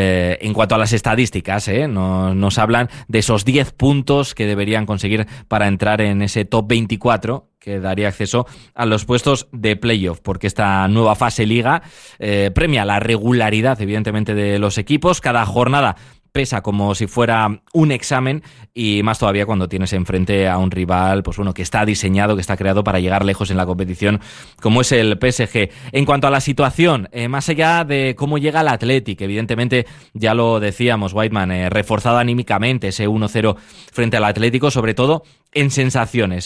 en cuanto a las estadísticas, nos hablan de esos 10 puntos que deberían conseguir para entrar en ese top 24 que daría acceso a los puestos de playoff, porque esta nueva fase liga premia la regularidad evidentemente de los equipos. Cada jornada pesa como si fuera un examen, y más todavía cuando tienes enfrente a un rival pues bueno, que está diseñado, que está creado para llegar lejos en la competición, como es el PSG. En cuanto a la situación, más allá de cómo llega el Athletic, evidentemente ya lo decíamos, Whiteman, reforzado anímicamente ese 1-0 frente al Atlético, sobre todo en sensaciones,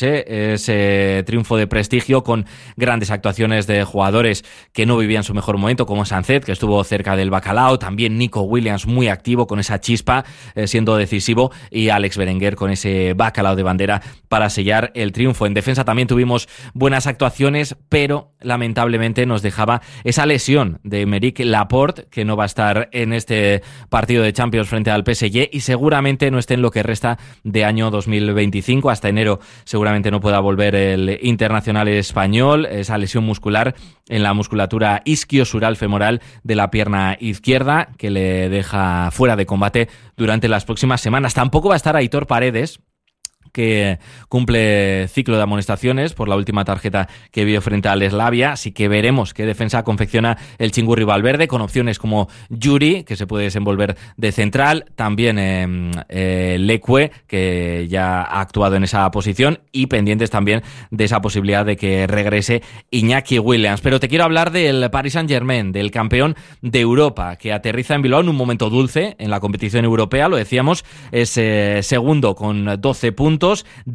ese triunfo de prestigio con grandes actuaciones de jugadores que no vivían su mejor momento, como Sancet, que estuvo cerca del bacalao, también Nico Williams muy activo con esa chispa, siendo decisivo, y Alex Berenguer con ese bacalao de bandera para sellar el triunfo. En defensa también tuvimos buenas actuaciones, pero lamentablemente nos dejaba esa lesión de Aymeric Laporte, que no va a estar en este partido de Champions frente al PSG, y seguramente no esté en lo que resta de año 2025. Hasta enero seguramente no pueda volver el internacional español. Esa lesión muscular en la musculatura isquiosural femoral de la pierna izquierda, que le deja fuera de combate durante las próximas semanas. Tampoco va a estar Aitor Paredes, que cumple ciclo de amonestaciones por la última tarjeta que vio frente al Slavia, así que veremos qué defensa confecciona el Chingurri Valverde, con opciones como Yuri, que se puede desenvolver de central, también Leque, que ya ha actuado en esa posición, y pendientes también de esa posibilidad de que regrese Iñaki Williams. Pero te quiero hablar del Paris Saint-Germain, del campeón de Europa, que aterriza en Bilbao en un momento dulce en la competición europea, lo decíamos, es segundo con 12 puntos,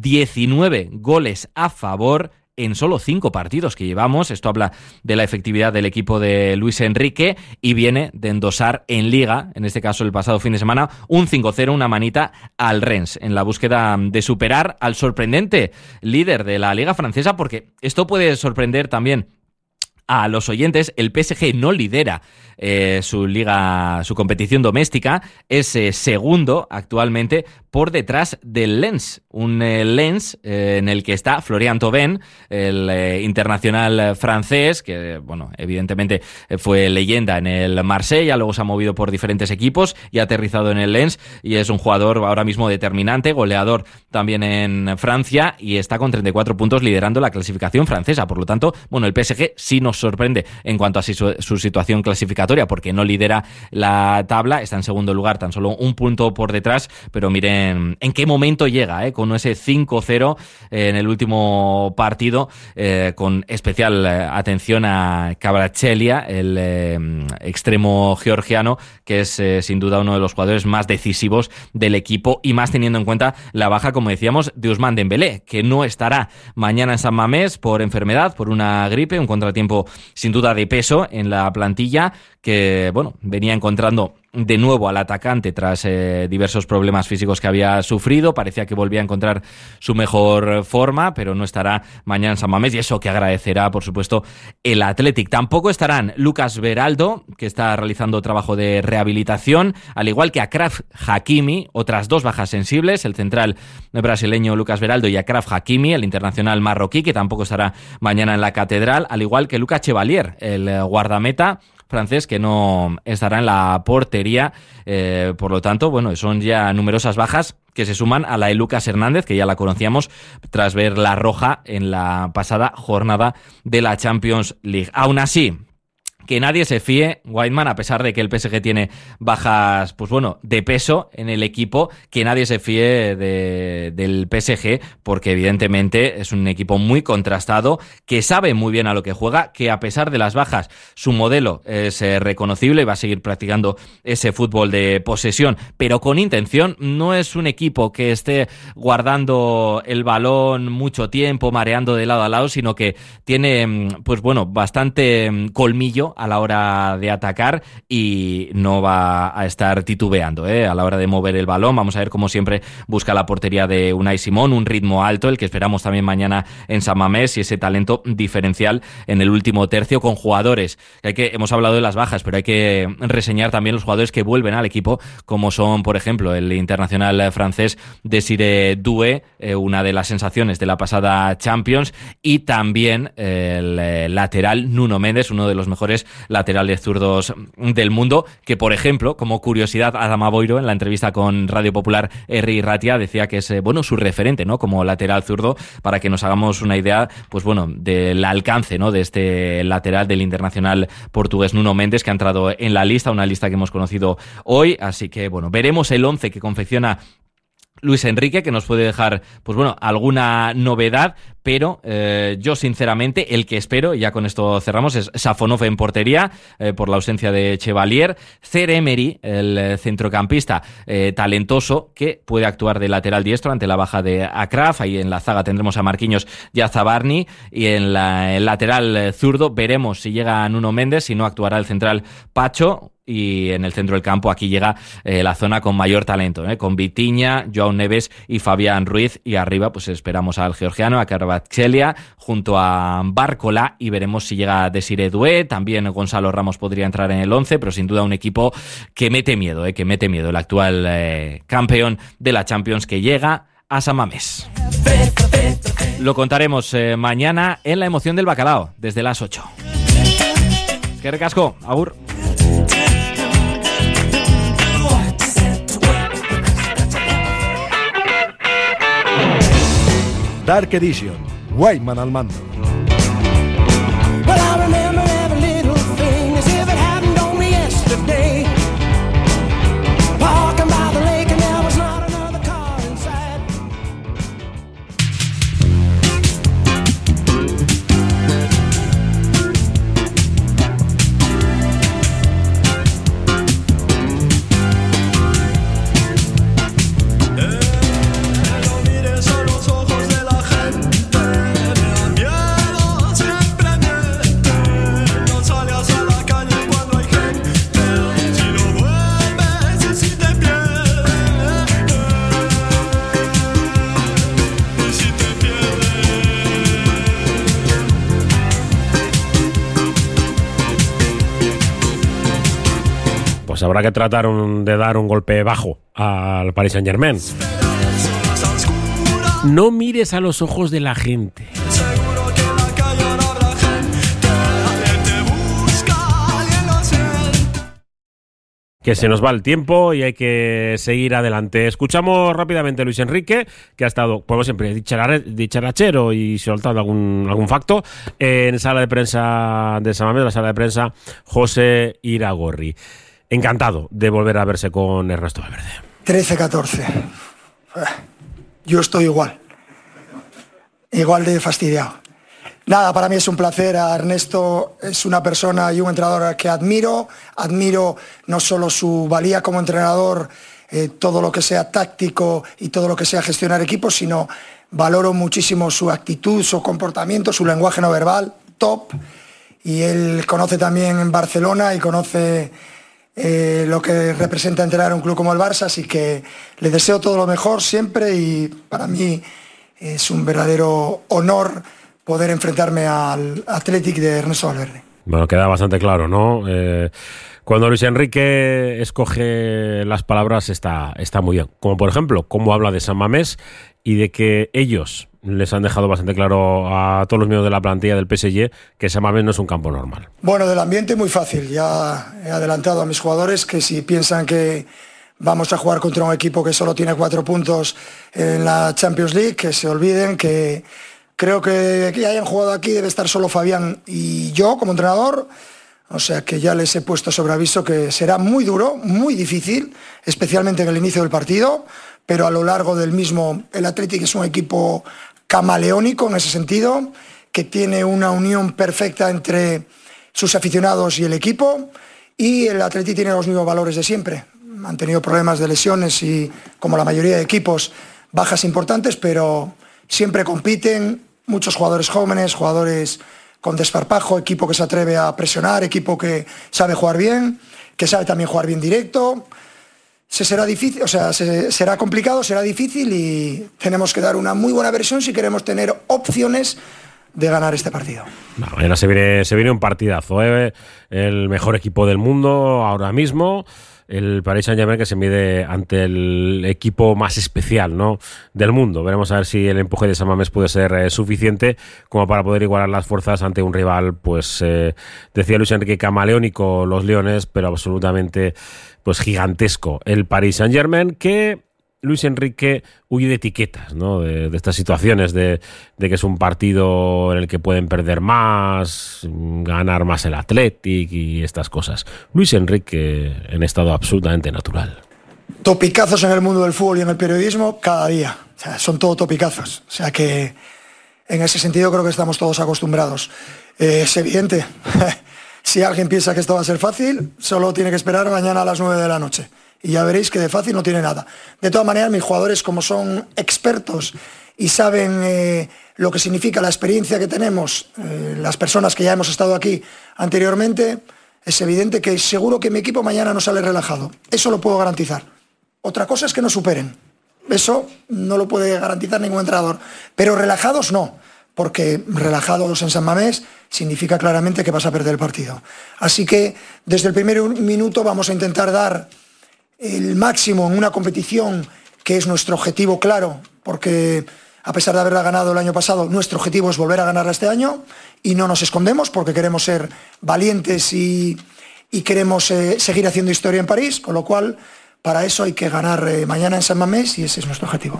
19 goles a favor en solo 5 partidos que llevamos. Esto habla de la efectividad del equipo de Luis Enrique, y viene de endosar en Liga, en este caso el pasado fin de semana, un 5-0, una manita al Rennes, en la búsqueda de superar al sorprendente líder de la Liga francesa, porque esto puede sorprender también a los oyentes. El PSG no lidera su liga, su competición doméstica, es segundo actualmente por detrás del Lens, un Lens en el que está Florian Thauvin, el internacional francés, que bueno, evidentemente fue leyenda en el Marsella, luego se ha movido por diferentes equipos y ha aterrizado en el Lens, y es un jugador ahora mismo determinante, goleador también en Francia, y está con 34 puntos liderando la clasificación francesa. Por lo tanto, bueno, el PSG sí nos sorprende en cuanto a su situación clasificatoria, porque no lidera la tabla, está en segundo lugar, tan solo un punto por detrás, pero miren en qué momento llega, con ese 5-0 en el último partido, con especial atención a Kvaratskhelia, el extremo georgiano, que es sin duda uno de los jugadores más decisivos del equipo, y más teniendo en cuenta la baja, como decíamos, de Ousmane Dembélé, que no estará mañana en San Mamés por enfermedad, por una gripe, un contratiempo sin duda de peso en la plantilla, que bueno, venía encontrando de nuevo al atacante tras diversos problemas físicos que había sufrido. Parecía que volvía a encontrar su mejor forma, pero no estará mañana en San Mamés, y eso que agradecerá, por supuesto, el Athletic. Tampoco estarán Lucas Beraldo, que está realizando trabajo de rehabilitación, al igual que Achraf Hakimi, otras dos bajas sensibles, el central brasileño Lucas Beraldo y Achraf Hakimi, el internacional marroquí, que tampoco estará mañana en la Catedral, al igual que Lucas Chevalier, el guardameta francés, que no estará en la portería. Por lo tanto, bueno, son ya numerosas bajas que se suman a la de Lucas Hernández, que ya la conocíamos tras ver la roja en la pasada jornada de la Champions League. Aún así, que nadie se fíe, Weidman, a pesar de que el PSG tiene bajas, pues bueno, de peso en el equipo, que nadie se fíe del PSG, porque evidentemente es un equipo muy contrastado, que sabe muy bien a lo que juega, que a pesar de las bajas, su modelo es reconocible y va a seguir practicando ese fútbol de posesión, pero con intención. No es un equipo que esté guardando el balón mucho tiempo, mareando de lado a lado, sino que tiene, pues bueno, bastante colmillo a la hora de atacar y no va a estar titubeando a la hora de mover el balón. Vamos a ver, como siempre, busca la portería de Unai Simón, un ritmo alto, el que esperamos también mañana en San Mamés, y ese talento diferencial en el último tercio, con jugadores hemos hablado de las bajas, pero hay que reseñar también los jugadores que vuelven al equipo, como son, por ejemplo, el internacional francés Desiré Doué, una de las sensaciones de la pasada Champions, y también el lateral Nuno Méndez, uno de los mejores laterales zurdos del mundo, que, por ejemplo, como curiosidad, Adama Boiro en la entrevista con Radio Popular Herri Ratia decía que es su referente, ¿no?, como lateral zurdo, para que nos hagamos una idea, pues bueno, del alcance, ¿no?, de este lateral del internacional portugués Nuno Méndez, que ha entrado en la lista, una lista que hemos conocido hoy. Así que bueno, veremos el 11 que confecciona Luis Enrique, que nos puede dejar, pues bueno, alguna novedad, pero yo sinceramente el que espero, y ya con esto cerramos, es Safonov en portería, por la ausencia de Chevalier. Emery, el centrocampista talentoso, que puede actuar de lateral diestro ante la baja de Achraf. Ahí en la zaga tendremos a Marquinhos y a Zabarni, y en el lateral zurdo veremos si llega Nuno Méndez, si no actuará el central Pacho. Y en el centro del campo aquí llega la zona con mayor talento, con Vitinha, João Neves y Fabián Ruiz, y arriba pues esperamos al georgiano, a Kvaratskhelia, junto a Barcola, y veremos si llega Desiré Doué. También Gonzalo Ramos podría entrar en el 11, pero sin duda un equipo que mete miedo, el actual campeón de la Champions, que llega a San Mamés. Lo contaremos mañana en La Emoción del Bacalao, desde las 8. ¡Qué recasco! ¡Agur! Dark Edition, Weidman al mando. Well, I remember every little thing as if it happened only yesterday. Walking by the lake and there was not another car inside. No mires a los ojos de la gente, me dan miedo siempre miente. No salgas a la calle cuando hay gente, si no vuelves y si te pierdes, y si te Pues habrá que tratar de dar un golpe bajo al Paris Saint-Germain. No mires a los ojos de la gente. seguro que en la calle no habrá gente, alguien te busca, alguien lo siente. Que se nos va el tiempo y hay que seguir adelante. Escuchamos rápidamente a Luis Enrique, que ha estado, como siempre, dicharachero y soltando algún facto en sala de prensa de San Mamés, la sala de prensa José Iragorri. Encantado de volver a verse con Ernesto Valverde. 13-14. Yo estoy igual de fastidiado. Nada, para mí es un placer. A Ernesto es una persona y un entrenador que admiro no solo su valía como entrenador, todo lo que sea táctico y todo lo que sea gestionar equipos, sino valoro muchísimo su actitud, su comportamiento, su lenguaje no verbal, top. Y él conoce también en Barcelona y conoce lo que representa entrenar a un club como el Barça, así que le deseo todo lo mejor siempre y para mí es un verdadero honor poder enfrentarme al Athletic de Ernesto Valverde. Bueno, queda bastante claro, ¿no? Cuando Luis Enrique escoge las palabras está muy bien. Como por ejemplo, cómo habla de San Mamés y de que ellos les han dejado bastante claro a todos los miembros de la plantilla del PSG que San Mamés no es un campo normal. Bueno, del ambiente muy fácil. Ya he adelantado a mis jugadores que si piensan que vamos a jugar contra un equipo que solo tiene 4 puntos en la Champions League, que se olviden que creo que hayan jugado aquí debe estar solo Fabián y yo como entrenador. O sea que ya les he puesto sobre aviso que será muy duro, muy difícil, especialmente en el inicio del partido, pero a lo largo del mismo, el Athletic es un equipo camaleónico en ese sentido, que tiene una unión perfecta entre sus aficionados y el equipo, y el Athletic tiene los mismos valores de siempre. Han tenido problemas de lesiones y, como la mayoría de equipos, bajas importantes, pero siempre compiten, muchos jugadores jóvenes, jugadores con desparpajo, equipo que se atreve a presionar, equipo que sabe jugar bien, que sabe también jugar bien directo. Será difícil, será complicado, será difícil y tenemos que dar una muy buena versión si queremos tener opciones de ganar este partido. Mañana se viene un partidazo, el mejor equipo del mundo ahora mismo, el Paris Saint-Germain, que se mide ante el equipo más especial, ¿no?, del mundo. Veremos a ver si el empuje de San Mamés puede ser suficiente como para poder igualar las fuerzas ante un rival, pues decía Luis Enrique, camaleónico los Leones, pero absolutamente pues gigantesco el Paris Saint-Germain, que Luis Enrique huye de etiquetas, ¿no?, de estas situaciones de que es un partido en el que pueden perder más, ganar más el Athletic y estas cosas. Luis Enrique en estado absolutamente natural. Topicazos en el mundo del fútbol y en el periodismo cada día. O sea, son todo topicazos. O sea que en ese sentido creo que estamos todos acostumbrados. Es evidente. Si alguien piensa que esto va a ser fácil, solo tiene que esperar mañana a las 9 de la noche. Y ya veréis que de fácil no tiene nada. De todas maneras, mis jugadores, como son expertos y saben lo que significa la experiencia que tenemos, las personas que ya hemos estado aquí anteriormente, es evidente que seguro que mi equipo mañana no sale relajado. Eso lo puedo garantizar. Otra cosa es que no superen. Eso no lo puede garantizar ningún entrenador. Pero relajados no, porque relajados en San Mamés significa claramente que vas a perder el partido. Así que desde el primer minuto vamos a intentar dar el máximo en una competición que es nuestro objetivo claro, porque a pesar de haberla ganado el año pasado, nuestro objetivo es volver a ganarla este año y no nos escondemos porque queremos ser valientes y queremos seguir haciendo historia en París, con lo cual para eso hay que ganar mañana en San Mamés y ese es nuestro objetivo.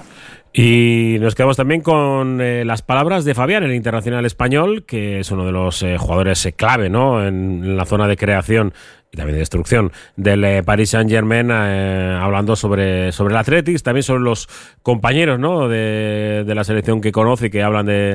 Y nos quedamos también con las palabras de Fabián, el internacional español, que es uno de los jugadores clave, ¿no?, en la zona de creación y también de destrucción del Paris Saint-Germain, hablando sobre el Athletic, también sobre los compañeros, ¿no?, de la selección que conoce y que hablan de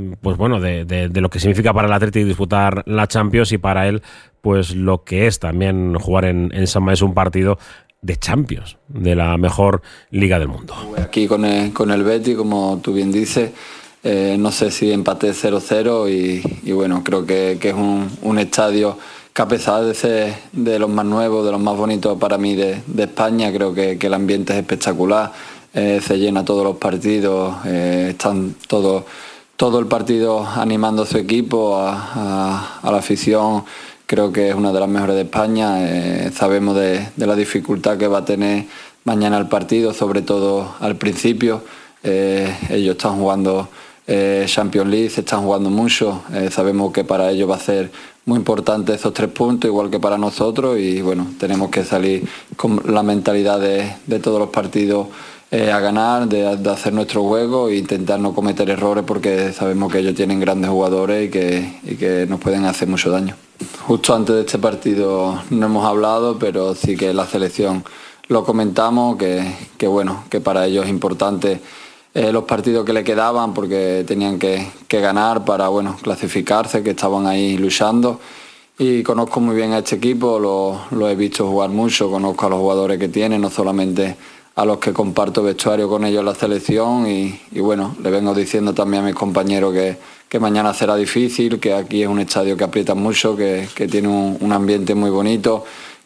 lo que significa para el Athletic disputar la Champions y para él pues lo que es también jugar en San Mamés un partido de Champions, de la mejor liga del mundo. Aquí con el Betis, como tú bien dices, no sé si empaté 0-0 y bueno, creo que es un estadio que a pesar de ser de los más nuevos, de los más bonitos para mí de España, creo que el ambiente es espectacular, se llena todos los partidos, están todo el partido animando a su equipo, a la afición. Creo que es una de las mejores de España. Sabemos de la dificultad que va a tener mañana el partido, sobre todo al principio. Ellos están jugando Champions League, se están jugando mucho. Sabemos que para ellos va a ser muy importante esos 3 puntos, igual que para nosotros. Y bueno, tenemos que salir con la mentalidad de todos los partidos a ganar, de hacer nuestro juego e intentar no cometer errores, porque sabemos que ellos tienen grandes jugadores y que nos pueden hacer mucho daño. Justo antes de este partido no hemos hablado, pero sí que la selección lo comentamos, que bueno, que para ellos es importante los partidos que le quedaban, porque tenían que ganar para clasificarse, que estaban ahí luchando. Y conozco muy bien a este equipo, lo he visto jugar mucho, conozco a los jugadores que tienen, no solamente a los que comparto vestuario con ellos en la selección y bueno, le vengo diciendo también a mis compañeros que mañana será difícil, que aquí es un estadio que aprieta mucho, que tiene un ambiente muy bonito,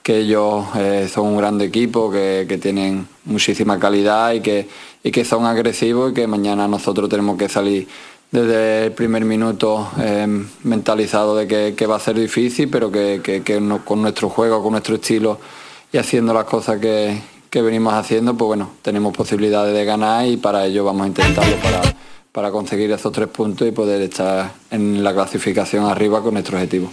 ellos son un gran equipo, que tienen muchísima calidad y que son agresivos, y que mañana nosotros tenemos que salir desde el primer minuto mentalizado de que va a ser difícil, pero que con nuestro juego, con nuestro estilo y haciendo las cosas que venimos haciendo, pues bueno, tenemos posibilidades de ganar, y para ello vamos a intentarlo para conseguir esos 3 puntos y poder estar en la clasificación arriba con nuestro objetivo.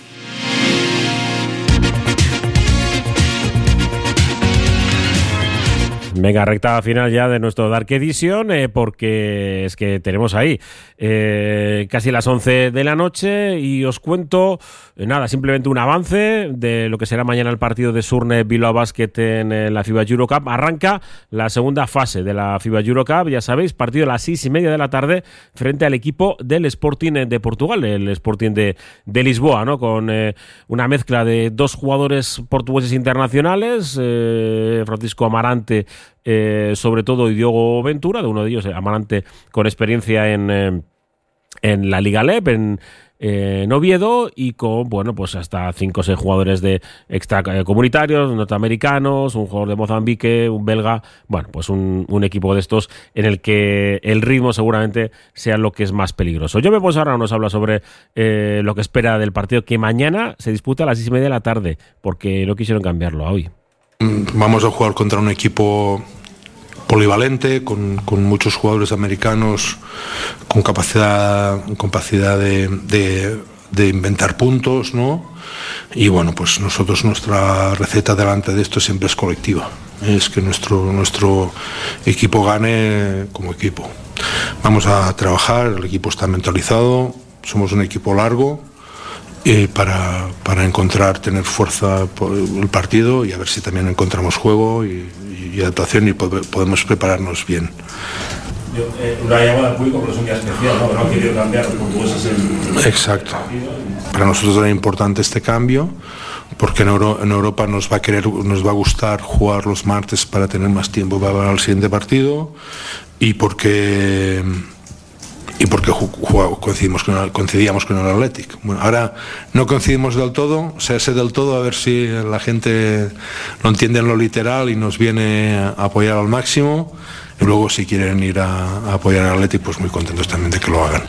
Venga, recta final ya de nuestro Dark Edition, porque es que tenemos ahí casi las 11 de la noche y os cuento, nada, simplemente un avance de lo que será mañana el partido de Surne Bilbao Basket en la FIBA Eurocup. Arranca la segunda fase de la FIBA Eurocup, ya sabéis, partido a las 6:30 de la tarde frente al equipo del Sporting de Portugal, el Sporting de Lisboa, ¿no? Con una mezcla de 2 jugadores portugueses internacionales, Francisco Amarante sobre todo, y Diogo Ventura, de uno de ellos, Amarante, con experiencia en la Liga LEP, en Oviedo, y con, bueno, pues hasta 5 o 6 jugadores de extracomunitarios, norteamericanos, un jugador de Mozambique, un belga, bueno, pues un equipo de estos en el que el ritmo seguramente sea lo que es más peligroso. Yo pues ahora nos habla sobre lo que espera del partido, que mañana se disputa a las 6:30 de la tarde, porque no quisieron cambiarlo a hoy. Vamos a jugar contra un equipo polivalente, con muchos jugadores americanos con capacidad de inventar puntos, ¿no? Y bueno, pues nosotros, nuestra receta delante de esto siempre es colectiva, es que nuestro equipo gane como equipo. Vamos a trabajar, el equipo está mentalizado, somos un equipo largo, para tener fuerza por el partido, y a ver si también encontramos juego y adaptación, y podemos prepararnos bien. Una llamada al público, pero es un día especial, ¿no? No han querido cambiar los portugueses. Exacto. Para nosotros era importante este cambio, porque en Europa nos va a gustar jugar los martes para tener más tiempo para el siguiente partido, y porque coincidíamos con el Athletic. Bueno, ahora no coincidimos del todo, ese del todo, a ver si la gente lo entiende en lo literal y nos viene a apoyar al máximo, y luego si quieren ir a apoyar al Athletic, pues muy contentos también de que lo hagan.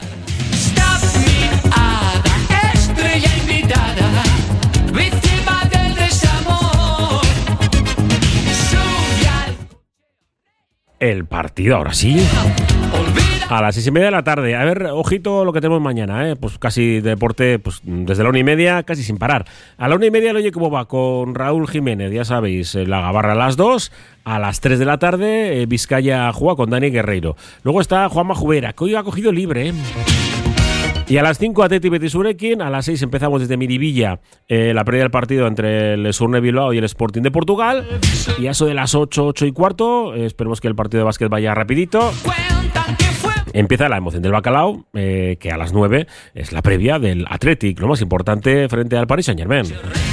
El partido, ahora sí. A las 6:30 de la tarde. A ver, ojito lo que tenemos mañana, pues casi deporte, pues desde la 1:30, casi sin parar. A la 1:30 el Oye Cómo Va con Raúl Jiménez, ya sabéis, la Gabarra a las 2. A las 3 de la tarde, Vizcaya juega con Dani Guerreiro. Luego está Juanma Jubera, que hoy ha cogido libre, Y a las 5 Atleti Betis Urekin. A las 6 empezamos desde Miribilla la previa del partido entre el Surne Bilbao y el Sporting de Portugal. Y a eso de las 8:15, esperemos que el partido de básquet vaya rapidito. Empieza la emoción del bacalao, que a las 9 es la previa del Athletic, lo más importante frente al Paris Saint-Germain.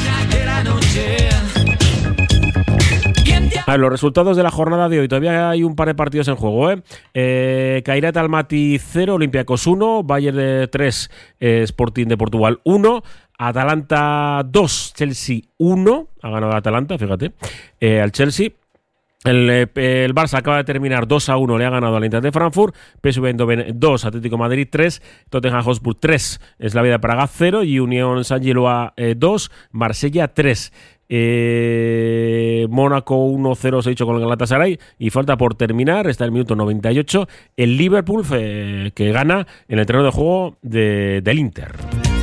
A ver, los resultados de la jornada de hoy. Todavía hay un par de partidos en juego, Kairat Almaty 0, Olympiacos 1, Bayern 3, Sporting de Portugal 1, Atalanta 2, Chelsea 1, ha ganado Atalanta, fíjate, al Chelsea. El Barça acaba de terminar 2-1, le ha ganado al Eintracht de Frankfurt. PSV Eindhoven 2, Atlético Madrid 3, Tottenham Hotspur 3, Slavia de Praga 0 y Unión Saint-Gilloise 2, Marsella 3. Mónaco 1-0 se ha hecho con el Galatasaray, y falta por terminar, está el minuto 98, el Liverpool que gana en el terreno de juego del Inter.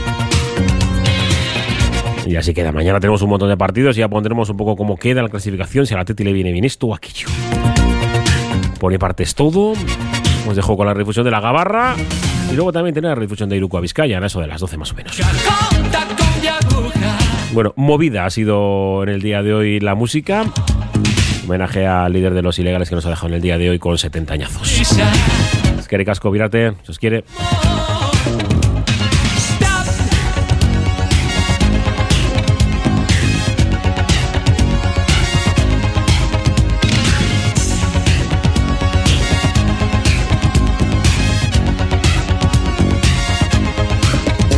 Y así queda. Mañana tenemos un montón de partidos y ya pondremos un poco cómo queda la clasificación, si a la Atleti le viene bien esto o aquello. Por mi parte es todo. Os dejo con la redifusión de la Gabarra y luego también tener la redifusión de Iruko a Vizcaya, en eso de las 12 más o menos. Bueno, movida ha sido en el día de hoy la música. Homenaje al líder de los ilegales que nos ha dejado en el día de hoy con 70 añazos. Es que Casco, virate, si os quiere.